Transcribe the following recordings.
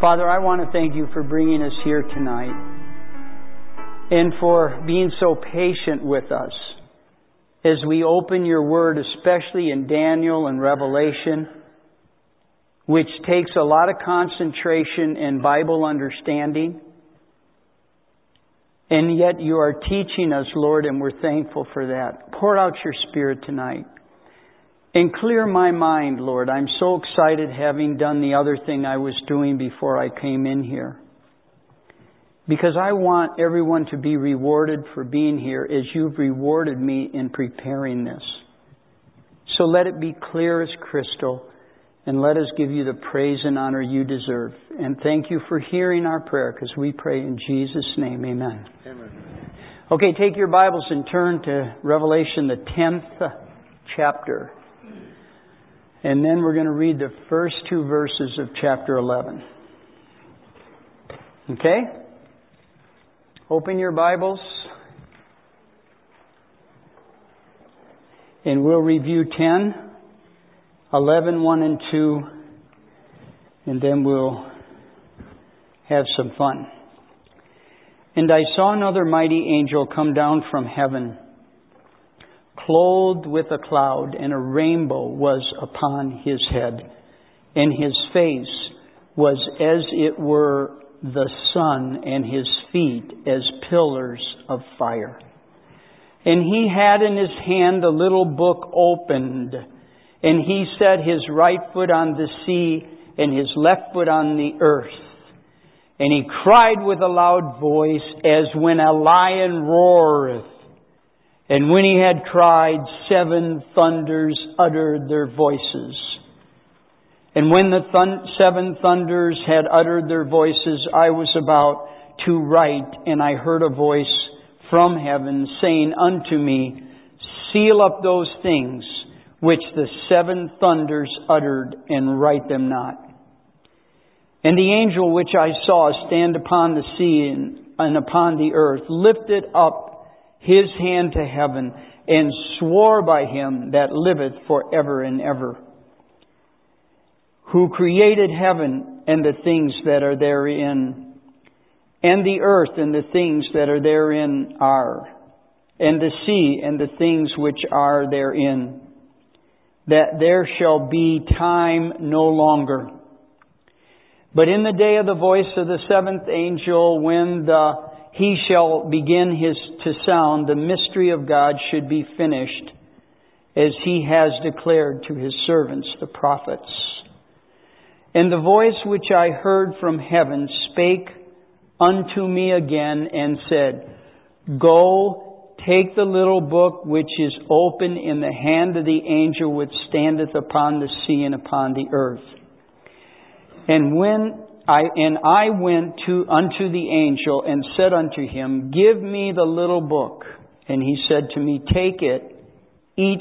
Father, I want to thank you for bringing us here tonight and for being so patient with us as we open your word, especially in Daniel and Revelation, which takes a lot of concentration and Bible understanding. And yet you are teaching us, Lord, and we're thankful for that. Pour out your Spirit tonight. And clear my mind, Lord. I'm so excited having done the other thing I was doing before I came in here. Because I want everyone to be rewarded for being here as you've rewarded me in preparing this. So let it be clear as crystal, and let us give you the praise and honor you deserve. And thank you for hearing our prayer, because we pray in Jesus' name. Amen. Amen. Okay, take your Bibles and turn to Revelation, the 10th chapter. And then we're going to read the first two verses of chapter 11. Okay? Open your Bibles. And we'll review 10, 11, 1 and 2. And then we'll have some fun. And I saw another mighty angel come down from heaven, clothed with a cloud, and a rainbow was upon his head, and his face was as it were the sun, and his feet as pillars of fire. And he had in his hand a little book opened, and he set his right foot on the sea, and his left foot on the earth. And he cried with a loud voice, as when a lion roareth. And when he had cried, 7 thunders uttered their voices. And when the 7 thunders had uttered their voices, I was about to write, and I heard a voice from heaven saying unto me, seal up those things which the 7 thunders uttered, and write them not. And the angel which I saw stand upon the sea and upon the earth lifted up his hand to heaven, and swore by him that liveth forever and ever, who created heaven and the things that are therein, and the earth and the things that are therein are, and the sea and the things which are therein, that there shall be time no longer. But in the day of the voice of the 7th angel, when he shall begin to sound, the mystery of God should be finished, as he has declared to his servants, the prophets. And the voice which I heard from heaven spake unto me again, and said, Go, take the little book which is open in the hand of the angel which standeth upon the sea and upon the earth. And I went unto the angel and said unto him, Give me the little book. And he said to me, Take it, eat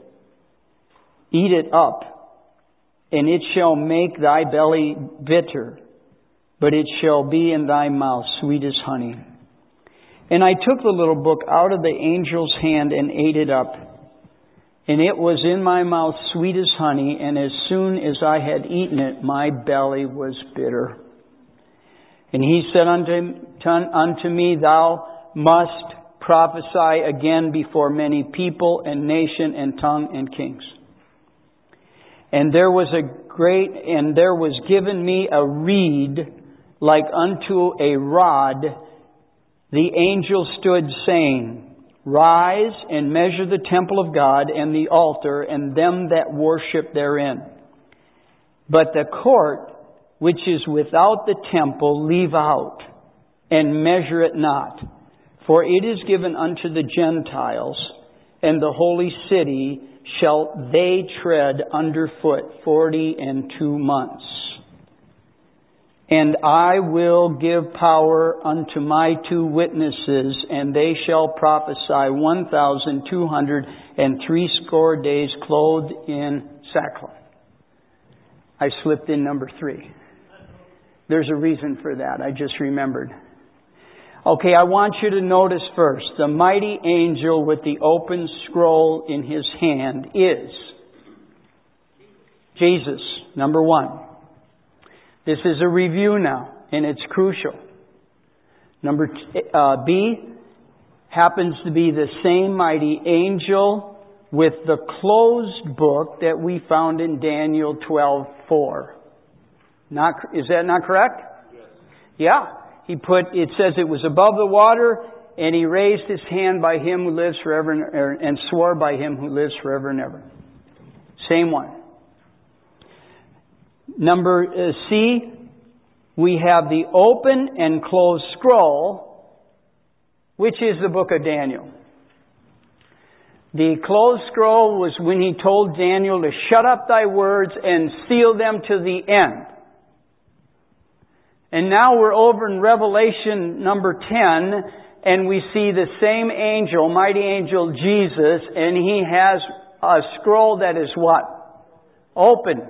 it up, and it shall make thy belly bitter, but it shall be in thy mouth sweet as honey. And I took the little book out of the angel's hand and ate it up. And it was in my mouth sweet as honey, and as soon as I had eaten it, my belly was bitter. And he said unto me, Thou must prophesy again before many people and nation and tongue and kings. And there was given me a reed like unto a rod. The angel stood saying, Rise and measure the temple of God and the altar and them that worship therein. But the court which is without the temple leave out, and measure it not. For it is given unto the Gentiles, and the holy city shall they tread under foot 42 months. And I will give power unto my 2 witnesses, and they shall prophesy 1,260 days, clothed in sackcloth. I slipped in number 3. There's a reason for that. I just remembered. Okay, I want you to notice first, the mighty angel with the open scroll in his hand is Jesus, number 1. This is a review now, and it's crucial. Number B happens to be the same mighty angel with the closed book that we found in Daniel 12:4. Is that not correct? Yes. Yeah. It says it was above the water, and he raised his hand by him who lives forever and swore by him who lives forever and ever. Same one. Number C, we have the open and closed scroll, which is the book of Daniel. The closed scroll was when he told Daniel to shut up thy words and seal them to the end. And now we're over in Revelation number 10, and we see the same angel, mighty angel Jesus, and he has a scroll that is what? Open.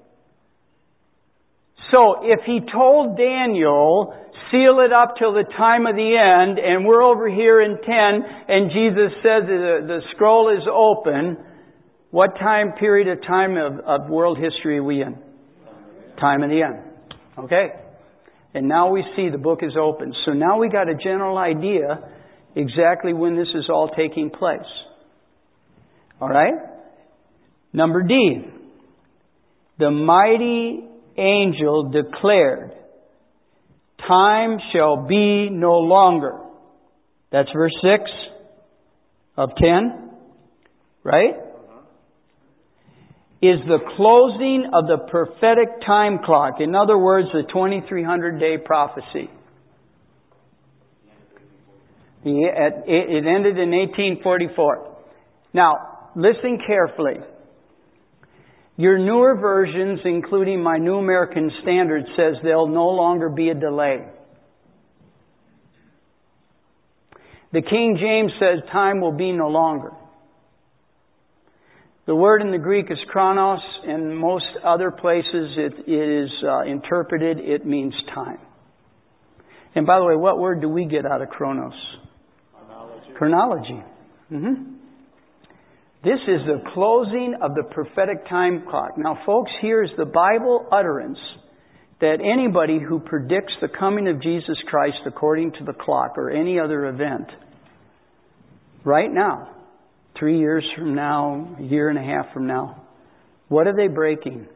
So if he told Daniel, seal it up till the time of the end, and we're over here in 10, and Jesus says the scroll is open, what period of time of world history are we in? Time of the end. Okay. And now we see the book is open. So now we got a general idea exactly when this is all taking place. All right? Number D. The mighty angel declared, time shall be no longer. That's verse 6 of 10. Right? Is the closing of the prophetic time clock. In other words, the 2300-day prophecy. It ended in 1844. Now, listen carefully. Your newer versions, including my New American Standard, says there'll no longer be a delay. The King James says time will be no longer. The word in the Greek is chronos. In most other places it is interpreted, it means time. And by the way, what word do we get out of chronos? Chronology. This is the closing of the prophetic time clock. Now, folks, here's the Bible utterance that anybody who predicts the coming of Jesus Christ according to the clock or any other event, right now, 3 years from now, a year and a half from now, what are they breaking?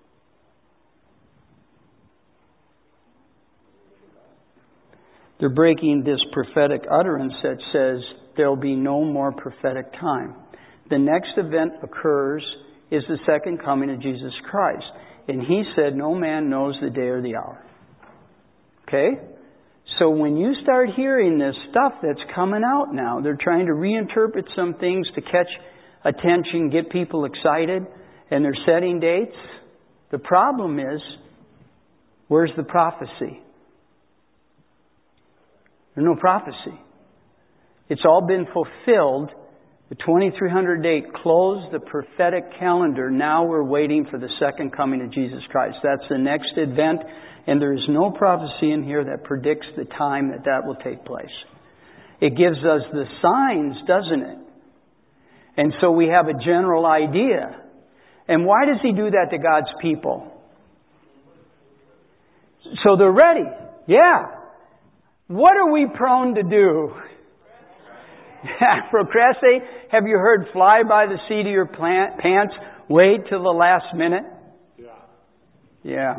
They're breaking this prophetic utterance that says there will be no more prophetic time. The next event occurs is the second coming of Jesus Christ. And He said, no man knows the day or the hour. Okay? So when you start hearing this stuff that's coming out now, they're trying to reinterpret some things to catch attention, get people excited, and they're setting dates. The problem is, where's the prophecy? There's no prophecy. It's all been fulfilled. The 2300 date closed the prophetic calendar. Now we're waiting for the second coming of Jesus Christ. That's the next event. And there is no prophecy in here that predicts the time that will take place. It gives us the signs, doesn't it? And so we have a general idea. And why does He do that to God's people? So they're ready. Yeah. What are we prone to do? Procrastinate. Have you heard fly by the seat of your pants? Wait till the last minute? Yeah.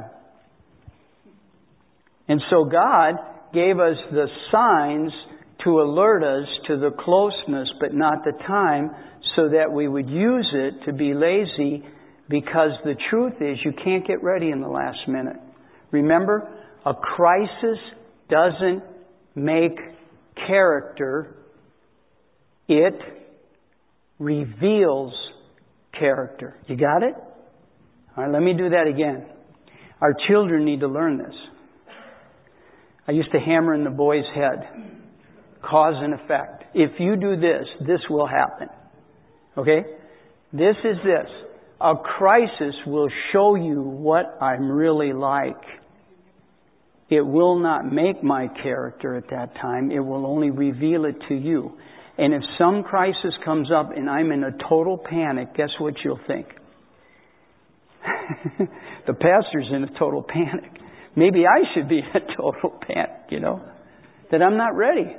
And so God gave us the signs to alert us to the closeness, but not the time, so that we would use it to be lazy, because the truth is you can't get ready in the last minute. Remember, a crisis doesn't make character. It reveals character. You got it? All right, let me do that again. Our children need to learn this. I used to hammer in the boy's head. Cause and effect. If you do this, this will happen. Okay? This is this. A crisis will show you what I'm really like. It will not make my character at that time. It will only reveal it to you. And if some crisis comes up and I'm in a total panic, guess what you'll think? The pastor's in a total panic. Maybe I should be a total panic, that I'm not ready.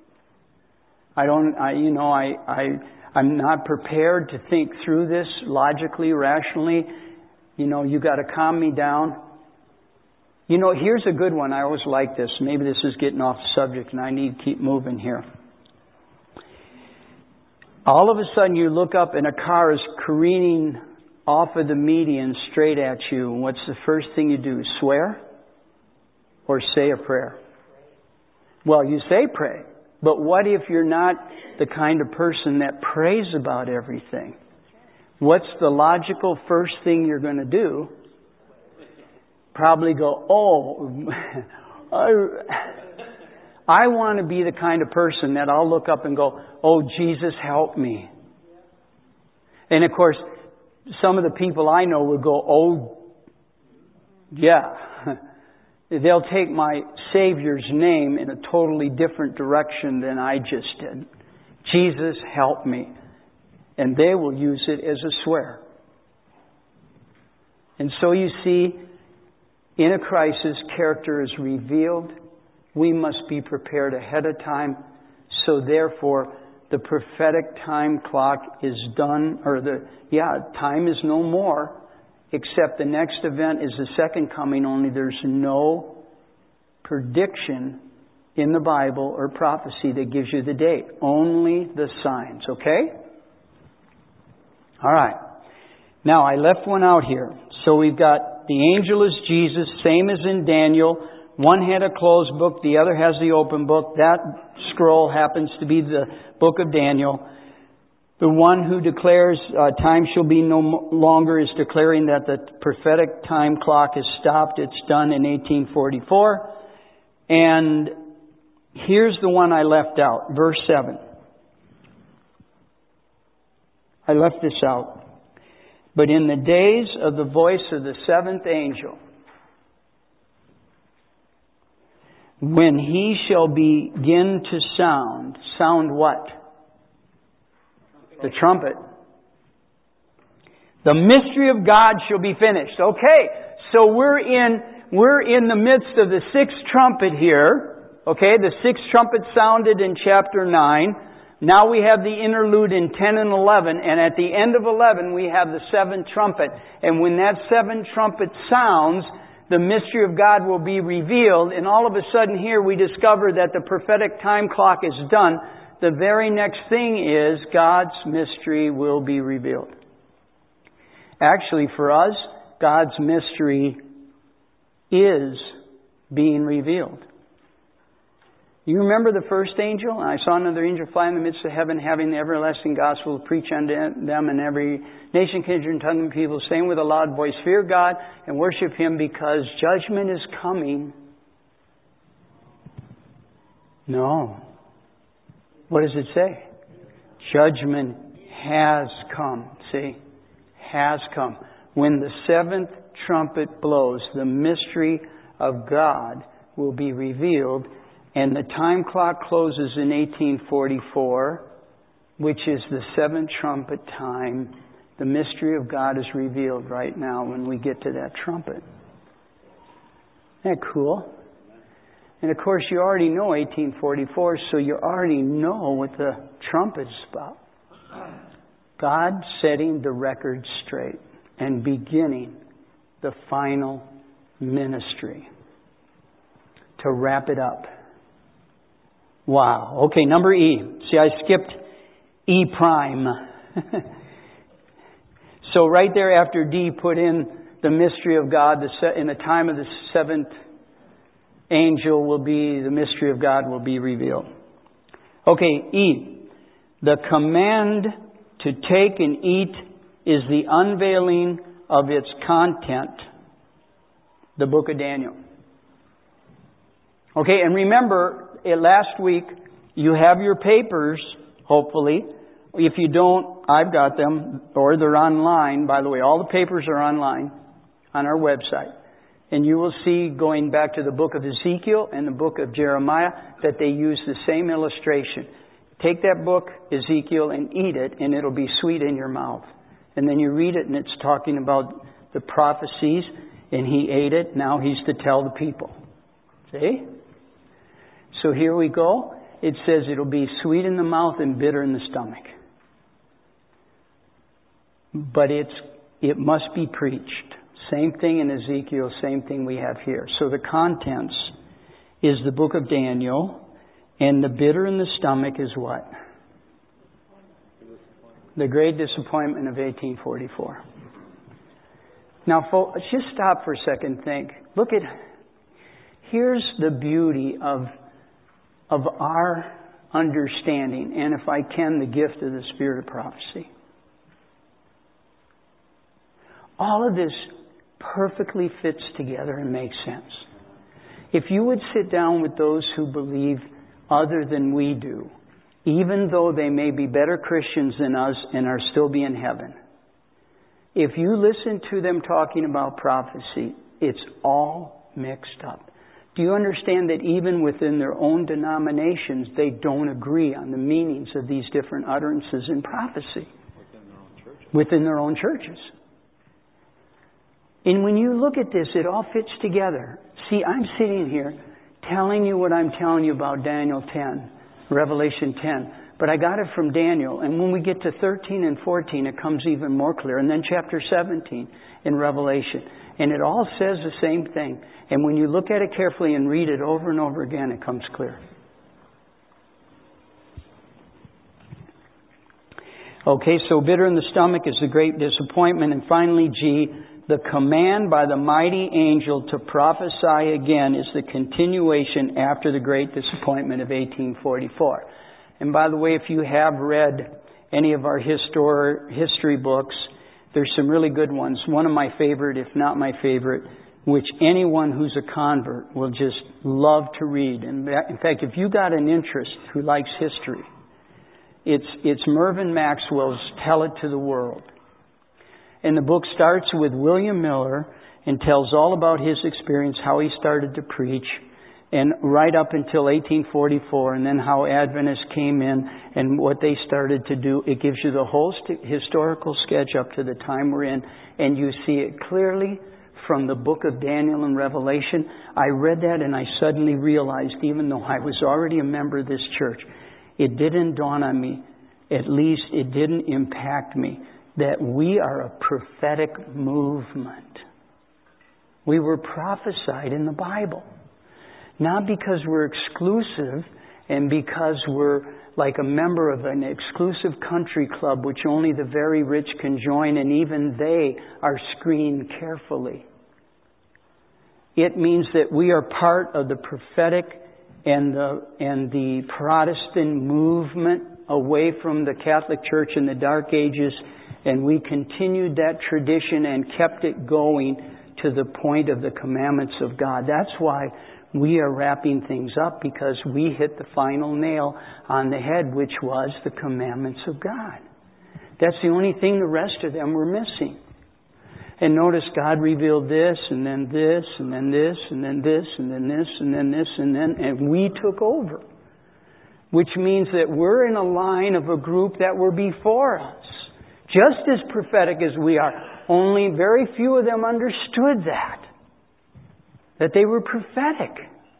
I'm not prepared to think through this logically, rationally. You got to calm me down. Here's a good one. I always like this. Maybe this is getting off the subject and I need to keep moving here. All of a sudden you look up and a car is careening off of the median straight at you. And what's the first thing you do? Swear? Or say a prayer? Well, you say pray. But what if you're not the kind of person that prays about everything? What's the logical first thing you're going to do? Probably go, I want to be the kind of person that I'll look up and go, oh, Jesus, help me. And of course, some of the people I know will go, oh, yeah. They'll take my Savior's name in a totally different direction than I just did. Jesus, help me. And they will use it as a swear. And so you see, in a crisis, character is revealed. We must be prepared ahead of time. So therefore, the prophetic time clock is done, time is no more, except the next event is the second coming, only there's no prediction in the Bible or prophecy that gives you the date. Only the signs, okay? All right. Now, I left one out here. So we've got the angel is Jesus, same as in Daniel. One had a closed book, the other has the open book. That scroll happens to be the book of Daniel. The one who declares time shall be no longer is declaring that the prophetic time clock is stopped. It's done in 1844. And here's the one I left out, verse 7. I left this out. But in the days of the voice of the seventh angel, when he shall begin to sound what? The trumpet. The mystery of God shall be finished. Okay, so we're in the midst of the sixth trumpet here. Okay, the sixth trumpet sounded in chapter 9. Now we have the interlude in 10 and 11, and at the end of 11 we have the seventh trumpet. And when that seventh trumpet sounds, the mystery of God will be revealed, and all of a sudden here we discover that the prophetic time clock is done. The very next thing is God's mystery will be revealed. Actually, for us, God's mystery is being revealed. You remember the first angel? I saw another angel fly in the midst of heaven, having the everlasting gospel to preach unto them in every nation, kindred, and tongue of people, saying with a loud voice, fear God and worship Him, because judgment is coming. No. What does it say? Judgment has come. See? Has come. When the seventh trumpet blows, the mystery of God will be revealed. And the time clock closes in 1844, which is the seventh trumpet time. The mystery of God is revealed right now when we get to that trumpet. Isn't that cool? And of course you already know 1844, so you already know what the trumpet is about. God setting the record straight and beginning the final ministry to wrap it up. Wow. Okay, number E. See, I skipped E prime. So right there after D, put in the mystery of God. In the time of the seventh angel will be, the mystery of God will be revealed. Okay, E. The command to take and eat is the unveiling of its content. The book of Daniel. Okay, and remember, last week, you have your papers, hopefully. If you don't, I've got them, or they're online. By the way, all the papers are online on our website. And you will see, going back to the book of Ezekiel and the book of Jeremiah, that they use the same illustration. Take that book, Ezekiel, and eat it, and it'll be sweet in your mouth. And then you read it, and it's talking about the prophecies. and he ate it. Now he's to tell the people. See? So here we go. It says it'll be sweet in the mouth and bitter in the stomach. But it must be preached. Same thing in Ezekiel, same thing we have here. So the contents is the book of Daniel, and the bitter in the stomach is what? The great disappointment of 1844. Now, folks, just stop for a second and think. Here's the beauty of our understanding, and if I can, the gift of the spirit of prophecy. All of this perfectly fits together and makes sense. If you would sit down with those who believe other than we do, even though they may be better Christians than us and are still be in heaven, if you listen to them talking about prophecy, it's all mixed up. Do you understand that even within their own denominations, they don't agree on the meanings of these different utterances in prophecy? Within their own churches. And when you look at this, it all fits together. See, I'm sitting here telling you what I'm telling you about Daniel 10, Revelation 10. But I got it from Daniel. And when we get to 13 and 14, it comes even more clear. And then chapter 17 in Revelation. And it all says the same thing. And when you look at it carefully and read it over and over again, it comes clear. Okay, so bitter in the stomach is the great disappointment. And finally, G, the command by the mighty angel to prophesy again is the continuation after the great disappointment of 1844. And by the way, if you have read any of our history books, there's some really good ones. One of my favorite, if not my favorite, which anyone who's a convert will just love to read. And in fact, if you got an interest who likes history, it's Mervyn Maxwell's Tell It to the World. And the book starts with William Miller and tells all about his experience, how he started to preach, and right up until 1844, and then how Adventists came in and what they started to do. It gives you the whole historical sketch up to the time we're in, and you see it clearly from the book of Daniel and Revelation. I read that and I suddenly realized, even though I was already a member of this church, it didn't dawn on me, at least it didn't impact me, that we are a prophetic movement. We were prophesied in the Bible. Not because we're exclusive and because we're like a member of an exclusive country club which only the very rich can join, and even they are screened carefully. It means that we are part of the prophetic and the Protestant movement away from the Catholic Church in the Dark Ages, and we continued that tradition and kept it going to the point of the commandments of God. That's why we are wrapping things up, because we hit the final nail on the head, which was the commandments of God. That's the only thing the rest of them were missing. And notice God revealed this, and then this, and then this, and then this, and then this, and then this, and we took over. Which means that we're in a line of a group that were before us. Just as prophetic as we are. Only very few of them understood that they were prophetic.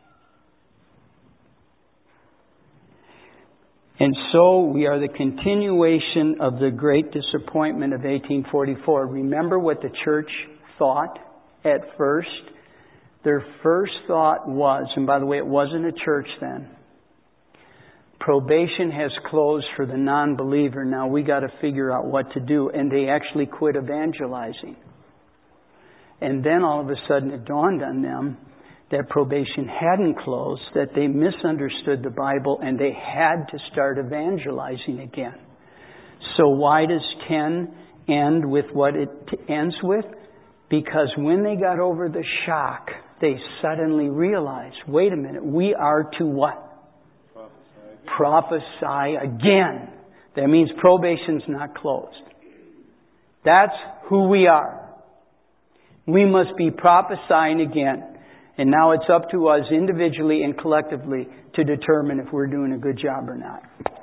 And so we are the continuation of the great disappointment of 1844. Remember what the church thought at first? Their first thought was, and by the way, it wasn't a church then, probation has closed for the non-believer. Now we got to figure out what to do. And they actually quit evangelizing. And then all of a sudden it dawned on them that probation hadn't closed, that they misunderstood the Bible, and they had to start evangelizing again. So why does 10 end with what it ends with? Because when they got over the shock, they suddenly realized, wait a minute, we are to what? Prophesy again. That means probation's not closed. That's who we are. We must be prophesying again. And now it's up to us individually and collectively to determine if we're doing a good job or not.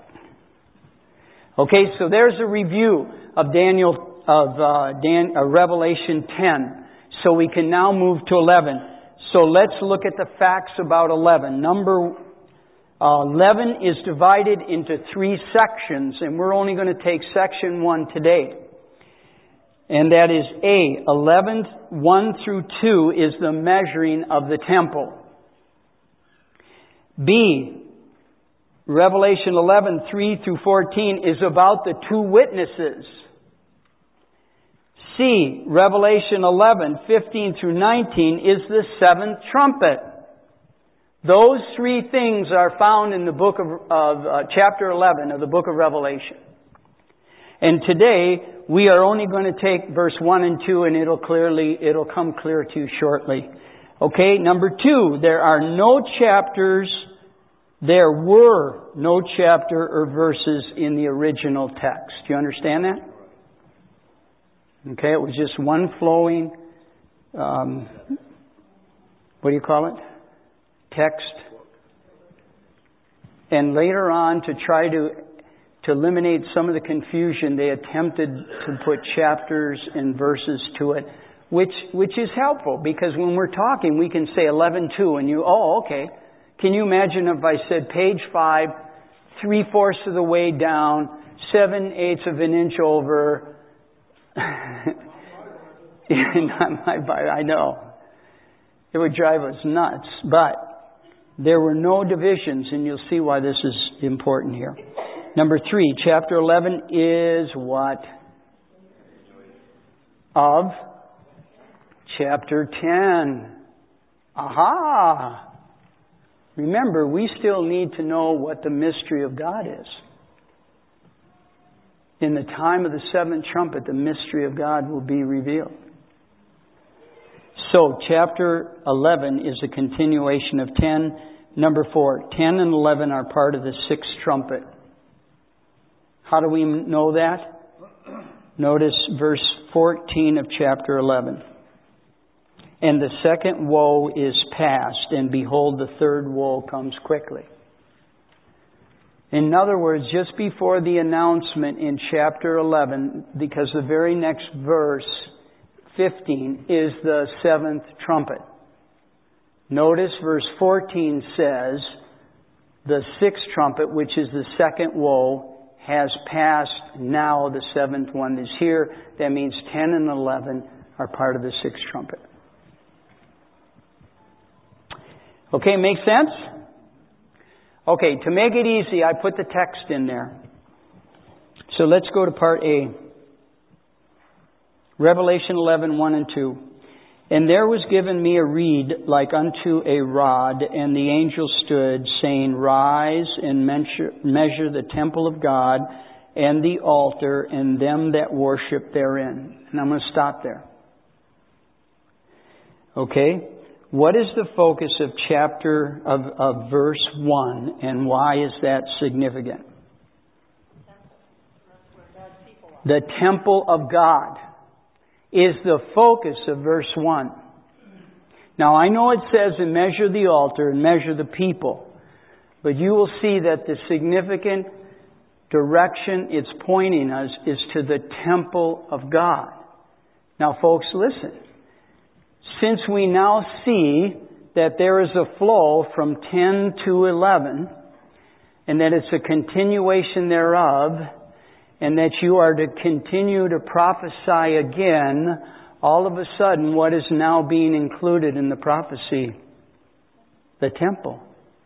Okay, so there's a review of Revelation 10. So we can now move to 11. So let's look at the facts about 11. Number 11 is divided into 3 sections, and we're only going to take section 1 today. And that is A, 11, 1 through 2 is the measuring of the temple. B, Revelation 11, 3 through 14 is about the 2 witnesses. C, Revelation 11, 15 through 19 is the 7th trumpet. Those 3 things are found in the book of chapter 11 of the book of Revelation. And today, we are only going to take verse 1 and 2, and it'll come clear to you shortly. Okay, number 2, there were no chapter or verses in the original text. Do you understand that? Okay, it was just one flowing, what do you call it? Text. And later on, to try to eliminate some of the confusion, they attempted to put chapters and verses to it, which is helpful, because when we're talking, we can say 11:2, and okay. Can you imagine if I said page 5, 3/4 of the way down, 7/8 of an inch over? I know. It would drive us nuts. But there were no divisions, and you'll see why this is important here. Number 3, chapter 11 is what? Of chapter 10. Aha! Remember, we still need to know what the mystery of God is. In the time of the 7th trumpet, the mystery of God will be revealed. So, chapter 11 is a continuation of 10. Number 4, 10 and 11 are part of the 6th trumpet. How do we know that? Notice verse 14 of chapter 11. And the second woe is past, and behold, the third woe comes quickly. In other words, just before the announcement in chapter 11, because the very next verse, 15, is the 7th trumpet. Notice verse 14 says, the 6th trumpet, which is the second woe, has passed. Now the 7th one is here. That means 10 and 11 are part of the 6th trumpet. Okay, make sense? Okay, to make it easy, I put the text in there. So let's go to part A. Revelation 11, 1 and 2. And there was given me a reed like unto a rod, and the angel stood, saying, Rise and measure the temple of God, and the altar, and them that worship therein. And I'm going to stop there. Okay? What is the focus of of verse 1, and why is that significant? The temple of God is the focus of verse 1. Now, I know it says, and measure the altar and measure the people, but you will see that the significant direction it's pointing us is to the temple of God. Now, folks, listen. Since we now see that there is a flow from 10 to 11, and that it's a continuation thereof, and that you are to continue to prophesy again, all of a sudden, what is now being included in the prophecy? The temple.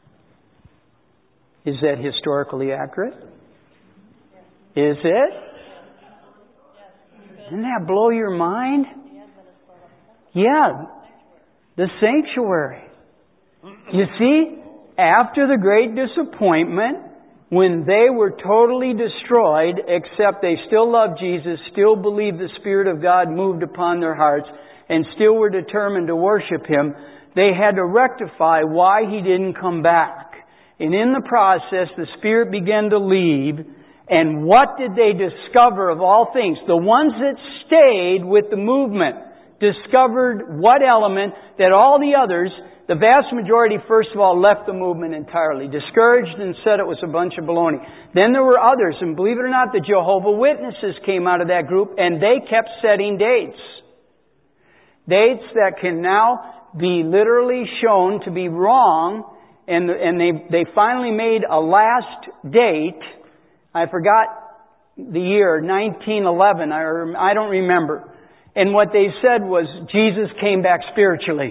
Is that historically accurate? Is it? Doesn't that blow your mind? Yeah, the sanctuary. You see, after the great disappointment, when they were totally destroyed, except they still loved Jesus, still believed the Spirit of God moved upon their hearts, and still were determined to worship Him, they had to rectify why He didn't come back. And in the process, the Spirit began to leave. And what did they discover of all things? The ones that stayed with the movement discovered what element that all the others, the vast majority, first of all, left the movement entirely, discouraged and said it was a bunch of baloney. Then there were others, and believe it or not, the Jehovah's Witnesses came out of that group, and they kept setting dates. Dates that can now be literally shown to be wrong, and they finally made a last date. I forgot the year, 1911, I don't remember. And what they said was Jesus came back spiritually.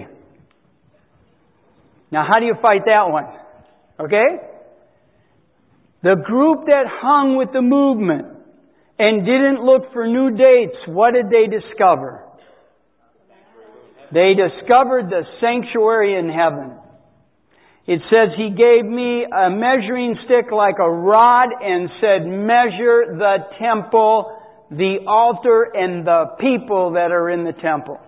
Now how do you fight that one? Okay? The group that hung with the movement and didn't look for new dates, what did they discover? They discovered the sanctuary in heaven. It says He gave me a measuring stick like a rod and said, measure the temple, the altar, and the people that are in the temple.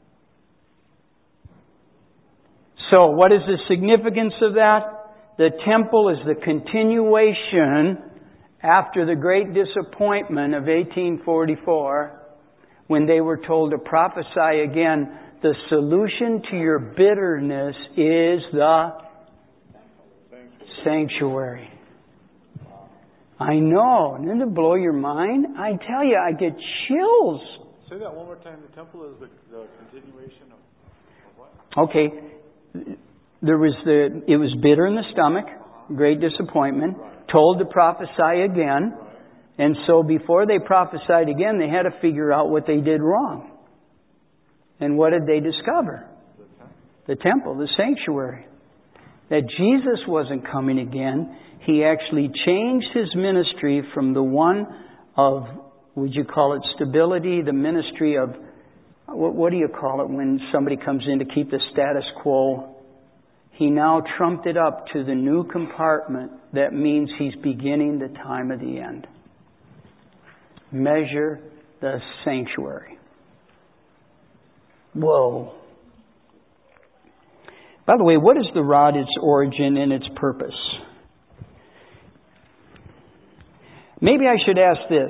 So what is the significance of that? The temple is the continuation after the great disappointment of 1844 when they were told to prophesy again. The solution to your bitterness is the sanctuary. I know. Doesn't it blow your mind? I tell you, I get chills. Say that one more time. The temple is the continuation of what? Okay. It was bitter in the stomach, great disappointment, told to prophesy again. And so before they prophesied again, they had to figure out what they did wrong. And what did they discover? The temple, the sanctuary. That Jesus wasn't coming again. He actually changed His ministry from the one of, would you call it stability, the ministry of, what do you call it when somebody comes in to keep the status quo? He now trumped it up to the new compartment that means He's beginning the time of the end. Measure the sanctuary. Whoa. By the way, what is the rod, its origin, and its purpose? Maybe I should ask this.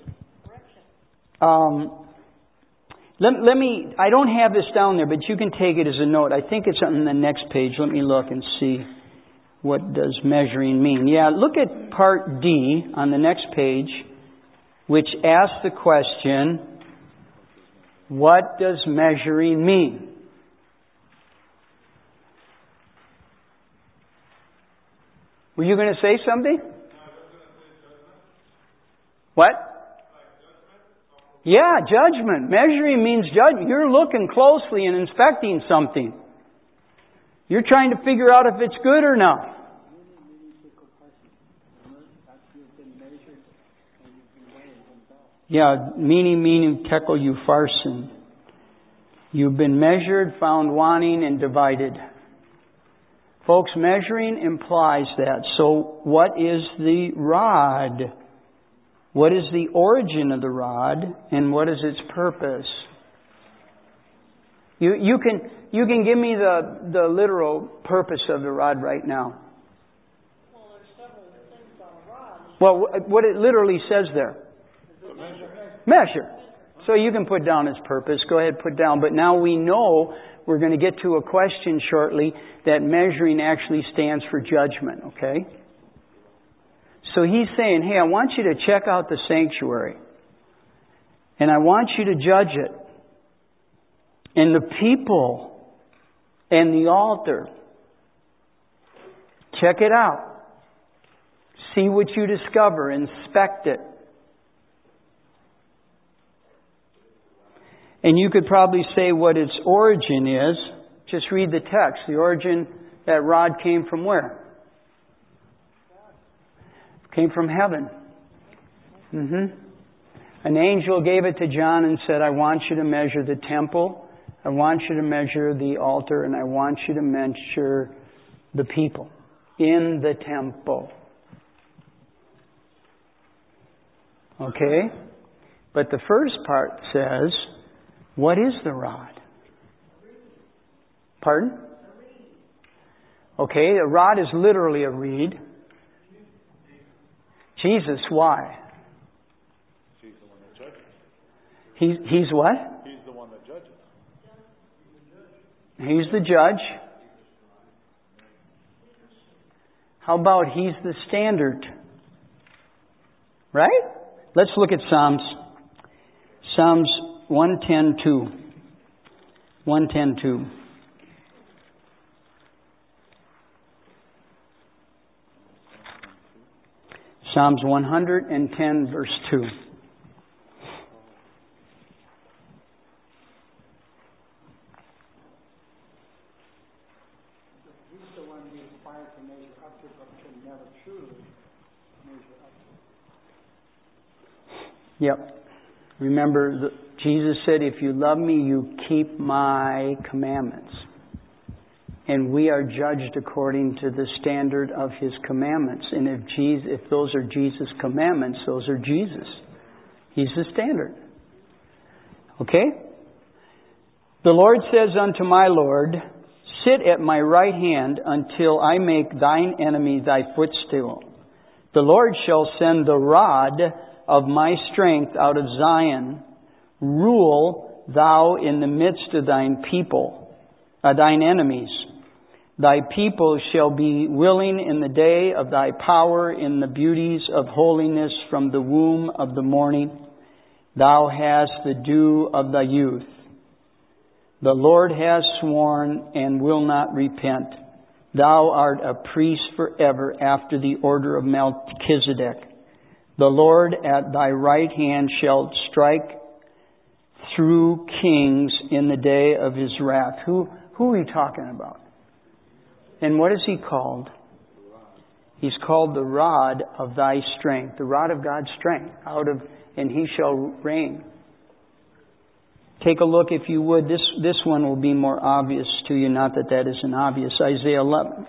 Let me, I don't have this down there, but you can take it as a note. I think it's on the next page. Let me look and see what does measuring mean. Yeah, look at part D on the next page, which asks the question, what does measuring mean? Were you going to say something? What? Yeah, judgment. Measuring means judgment. You're looking closely and inspecting something. You're trying to figure out if it's good or not. Yeah, meaning tekel upharsin. You've been measured, found wanting, and divided. Folks, measuring implies that. So what is the rod? What is the origin of the rod? And what is its purpose? You can give me the literal purpose of the rod right now. Well, there's several things on a rod. Well, what it literally says there. Measure. So you can put down its purpose. Go ahead, put down. But now we know, we're going to get to a question shortly, that measuring actually stands for judgment, okay? So He's saying, hey, I want you to check out the sanctuary. And I want you to judge it. And the people and the altar. Check it out. See what you discover. Inspect it. And you could probably say what its origin is. Just read the text. The origin, that rod came from where? Came from heaven. An angel gave it to John and said, I want you to measure the temple. I want you to measure the altar. And I want you to measure the people in the temple. Okay? But the first part says, what is the rod? Pardon? Okay, a rod is literally a reed. Jesus, why? He's the one that judges. He's what? He's the one that judges. He's the judge. How about He's the standard? Right? Let's look at Psalms 110:2. 110:2. Psalms 110, verse 2. He's the one we aspire to measure up to, but can never truly measure up to. Yep. Remember, Jesus said, if you love me, you keep my commandments. And we are judged according to the standard of His commandments. And if those are Jesus' commandments, those are Jesus. He's the standard. Okay? The Lord says unto my Lord, sit at my right hand until I make thine enemy thy footstool. The Lord shall send the rod of my strength out of Zion. Rule thou in the midst of thine people, thine enemies. Thy people shall be willing in the day of thy power, in the beauties of holiness from the womb of the morning. Thou hast the dew of thy youth. The Lord has sworn and will not repent. Thou art a priest forever after the order of Melchizedek. The Lord at thy right hand shall strike through kings in the day of His wrath. Who are you talking about? And what is He called? He's called the rod of thy strength, the rod of God's strength, and He shall reign. Take a look, if you would. This one will be more obvious to you, not that that isn't obvious. Isaiah 11.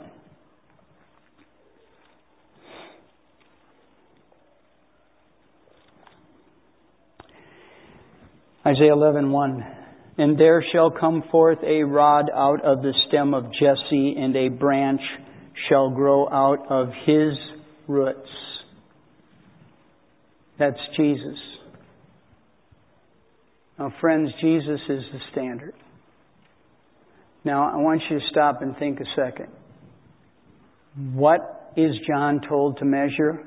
Isaiah 11:1. And there shall come forth a rod out of the stem of Jesse, and a branch shall grow out of his roots. That's Jesus. Now, friends, Jesus is the standard. Now, I want you to stop and think a second. What is John told to measure?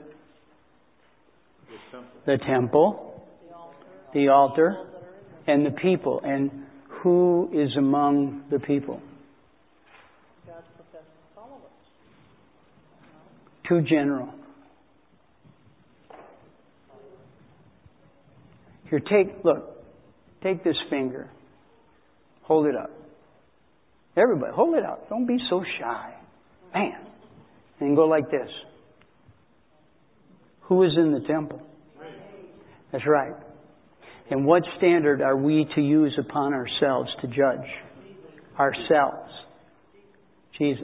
The temple, the altar, and the people. And who is among the people? God's professed followers. Too general. Here, take this finger. Hold it up. Everybody, hold it up. Don't be so shy. Man. And go like this. Who is in the temple? That's right. And what standard are we to use upon ourselves to judge? Ourselves. Jesus.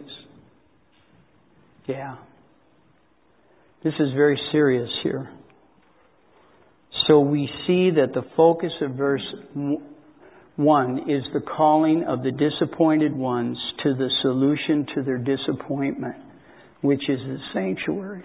Yeah. This is very serious here. So we see that the focus of verse 1 is the calling of the disappointed ones to the solution to their disappointment, which is the sanctuary.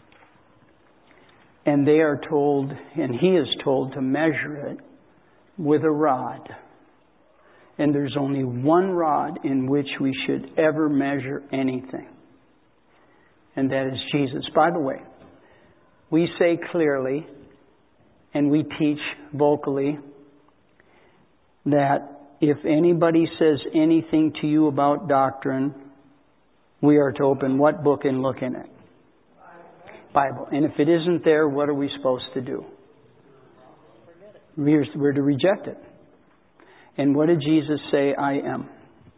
And they are told, and He is told, to measure it with a rod. And there's only one rod in which we should ever measure anything. And that is Jesus. By the way, we say clearly, and we teach vocally, that if anybody says anything to you about doctrine, we are to open what book and look in it? Bible. And if it isn't there, what are we supposed to do? We're to reject it. And what did Jesus say, I am?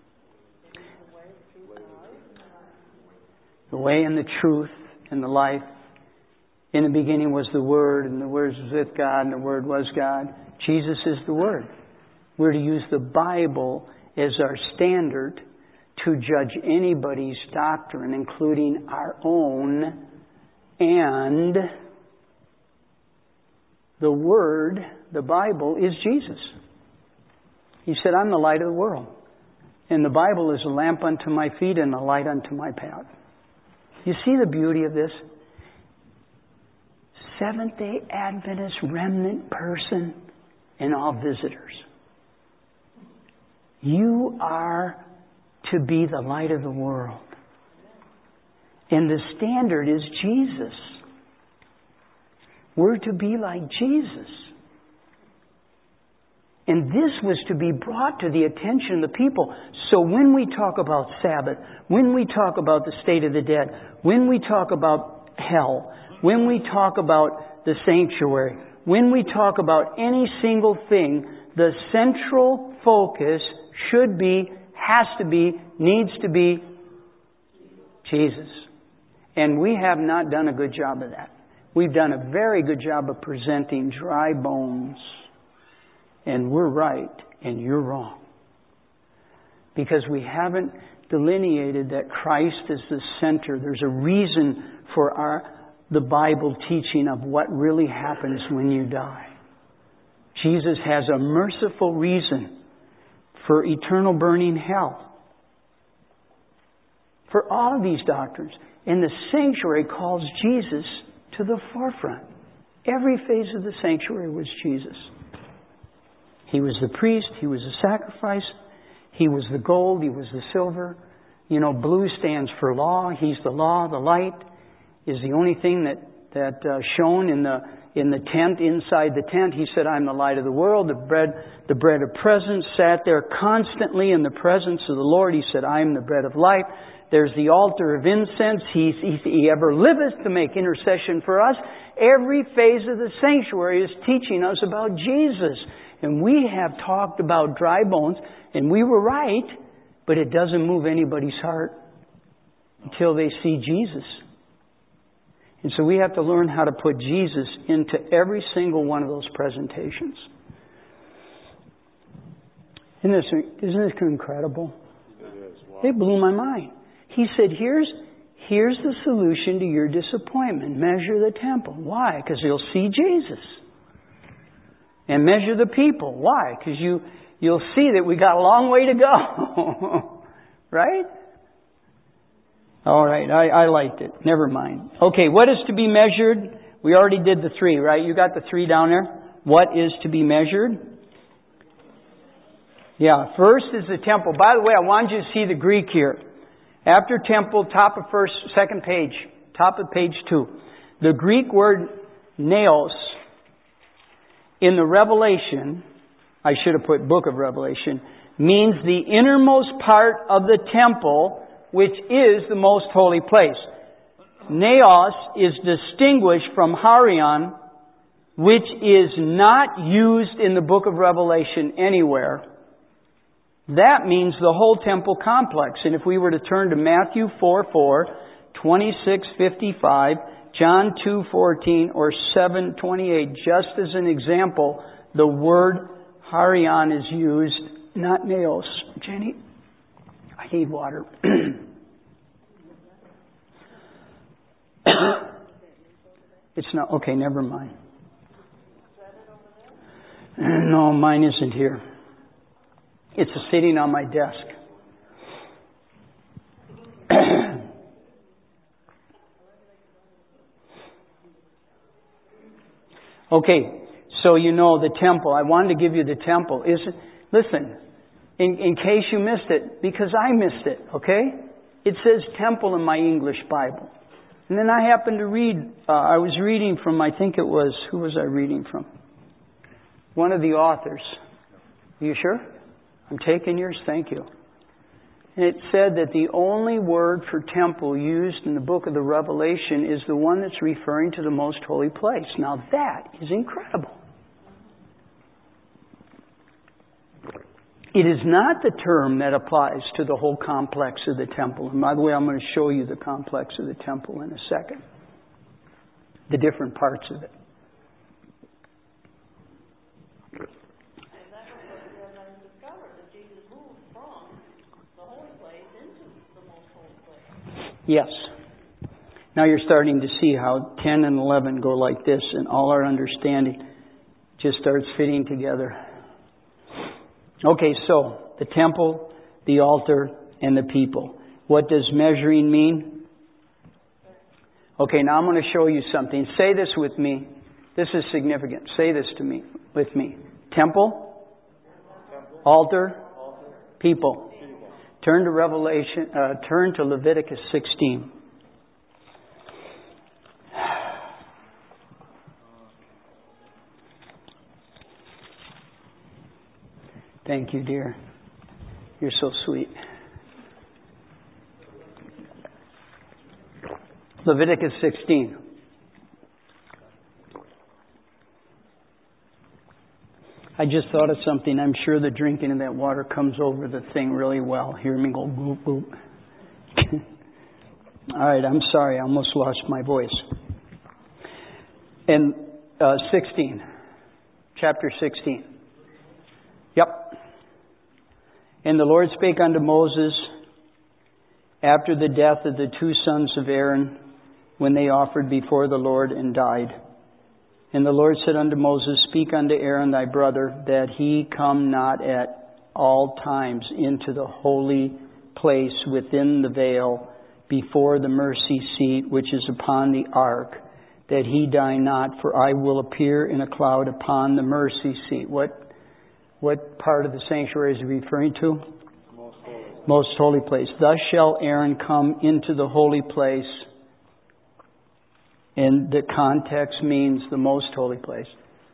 The way and the truth and the life. In the beginning was the Word, and the Word was with God, and the Word was God. Jesus is the Word. We're to use the Bible as our standard to judge anybody's doctrine, including our own. And the Word, the Bible, is Jesus. He said, I'm the light of the world. And the Bible is a lamp unto my feet and a light unto my path. You see the beauty of this? Seventh-day Adventist remnant person and all visitors. You are to be the light of the world. And the standard is Jesus. We're to be like Jesus. And this was to be brought to the attention of the people. So when we talk about Sabbath, when we talk about the state of the dead, when we talk about hell, when we talk about the sanctuary, when we talk about any single thing, the central focus should be, has to be, needs to be Jesus. And we have not done a good job of that. We've done a very good job of presenting dry bones. And we're right and you're wrong. Because we haven't delineated that Christ is the center. There's a reason for the Bible teaching of what really happens when you die. Jesus has a merciful reason for eternal burning hell. For all of these doctrines. And the sanctuary calls Jesus to the forefront. Every phase of the sanctuary was Jesus. He was the priest. He was the sacrifice. He was the gold. He was the silver. You know, blue stands for law. He's the law. The light is the only thing that shone in the tent, inside the tent. He said, I'm the light of the world. The bread of presence sat there constantly in the presence of the Lord. He said, I am the bread of life. There's the altar of incense. He ever liveth to make intercession for us. Every phase of the sanctuary is teaching us about Jesus. And we have talked about dry bones, and we were right, but it doesn't move anybody's heart until they see Jesus. And so we have to learn how to put Jesus into every single one of those presentations. Isn't this incredible? It is. Wow. It blew my mind. He said, here's the solution to your disappointment. Measure the temple. Why? Because you'll see Jesus. And measure the people. Why? Because you'll see that we got a long way to go. Right? All right. I liked it. Never mind. Okay, what is to be measured? We already did the 3, right? You got the 3 down there? What is to be measured? Yeah, first is the temple. By the way, I wanted you to see the Greek here. After temple, top of second page, top of page 2. The Greek word naos in the Revelation, I should have put Book of Revelation, means the innermost part of the temple, which is the most holy place. Naos is distinguished from Harion, which is not used in the Book of Revelation anywhere. That means the whole temple complex. And if we were to turn to Matthew 4:4, 26:55, John 2:14, or 7:28, just as an example, the word Harion is used, not naos. Jenny, I need water. It's not, okay, never mind. No, mine isn't here. It's sitting on my desk. Okay, so you know the temple. I wanted to give you the temple. Listen, in case you missed it, because I missed it, okay? It says temple in my English Bible. And then I happened to read, I was reading from, I think it was, who was I reading from? One of the authors. Are you sure? I'm taking yours, thank you. And it said that the only word for temple used in the book of the Revelation is the one that's referring to the most holy place. Now that is incredible. It is not the term that applies to the whole complex of the temple. And by the way, I'm going to show you the complex of the temple in a second. The different parts of it. Yes. Now you're starting to see how 10 and 11 go like this, and all our understanding just starts fitting together. Okay, so the temple, the altar, and the people. What does measuring mean? Okay, now I'm going to show you something. Say this with me. This is significant. Say this to me, with me. Temple, altar, people. Turn to Leviticus 16. Thank you, dear. You're so sweet. Leviticus 16. I just thought of something. I'm sure the drinking of that water comes over the thing really well. Hear me go boop, boop. All right, I'm sorry. I almost lost my voice. And 16. Chapter 16. Yep. And the Lord spake unto Moses after the death of the two sons of Aaron, when they offered before the Lord and died. And the Lord said unto Moses, Speak unto Aaron thy brother, that he come not at all times into the holy place within the veil before the mercy seat which is upon the ark, that he die not, for I will appear in a cloud upon the mercy seat. What part of the sanctuary is he referring to? Most holy place. Thus shall Aaron come into the holy place. And the context means the most holy place.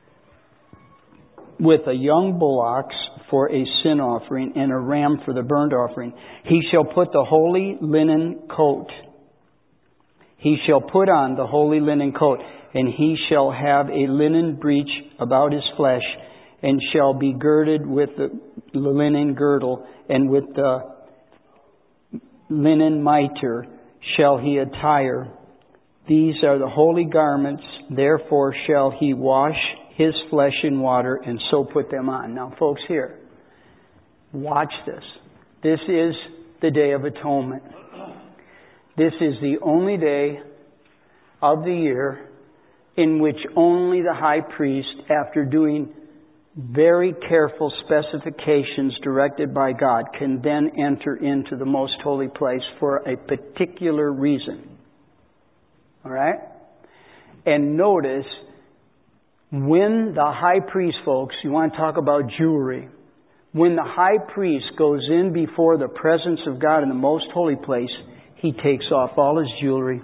With a young bullock for a sin offering and a ram for the burnt offering. He shall put the holy linen coat. He shall put on the holy linen coat, and he shall have a linen breech about his flesh, and shall be girded with the linen girdle, and with the linen mitre shall he attire. These are the holy garments, therefore shall he wash his flesh in water, and so put them on. Now, folks, here, watch this. This is the Day of Atonement. This is the only day of the year in which only the high priest, after doing very careful specifications directed by God, can then enter into the most holy place for a particular reason. All right? And notice, when the high priest, folks, you want to talk about jewelry, when the high priest goes in before the presence of God in the most holy place, he takes off all his jewelry.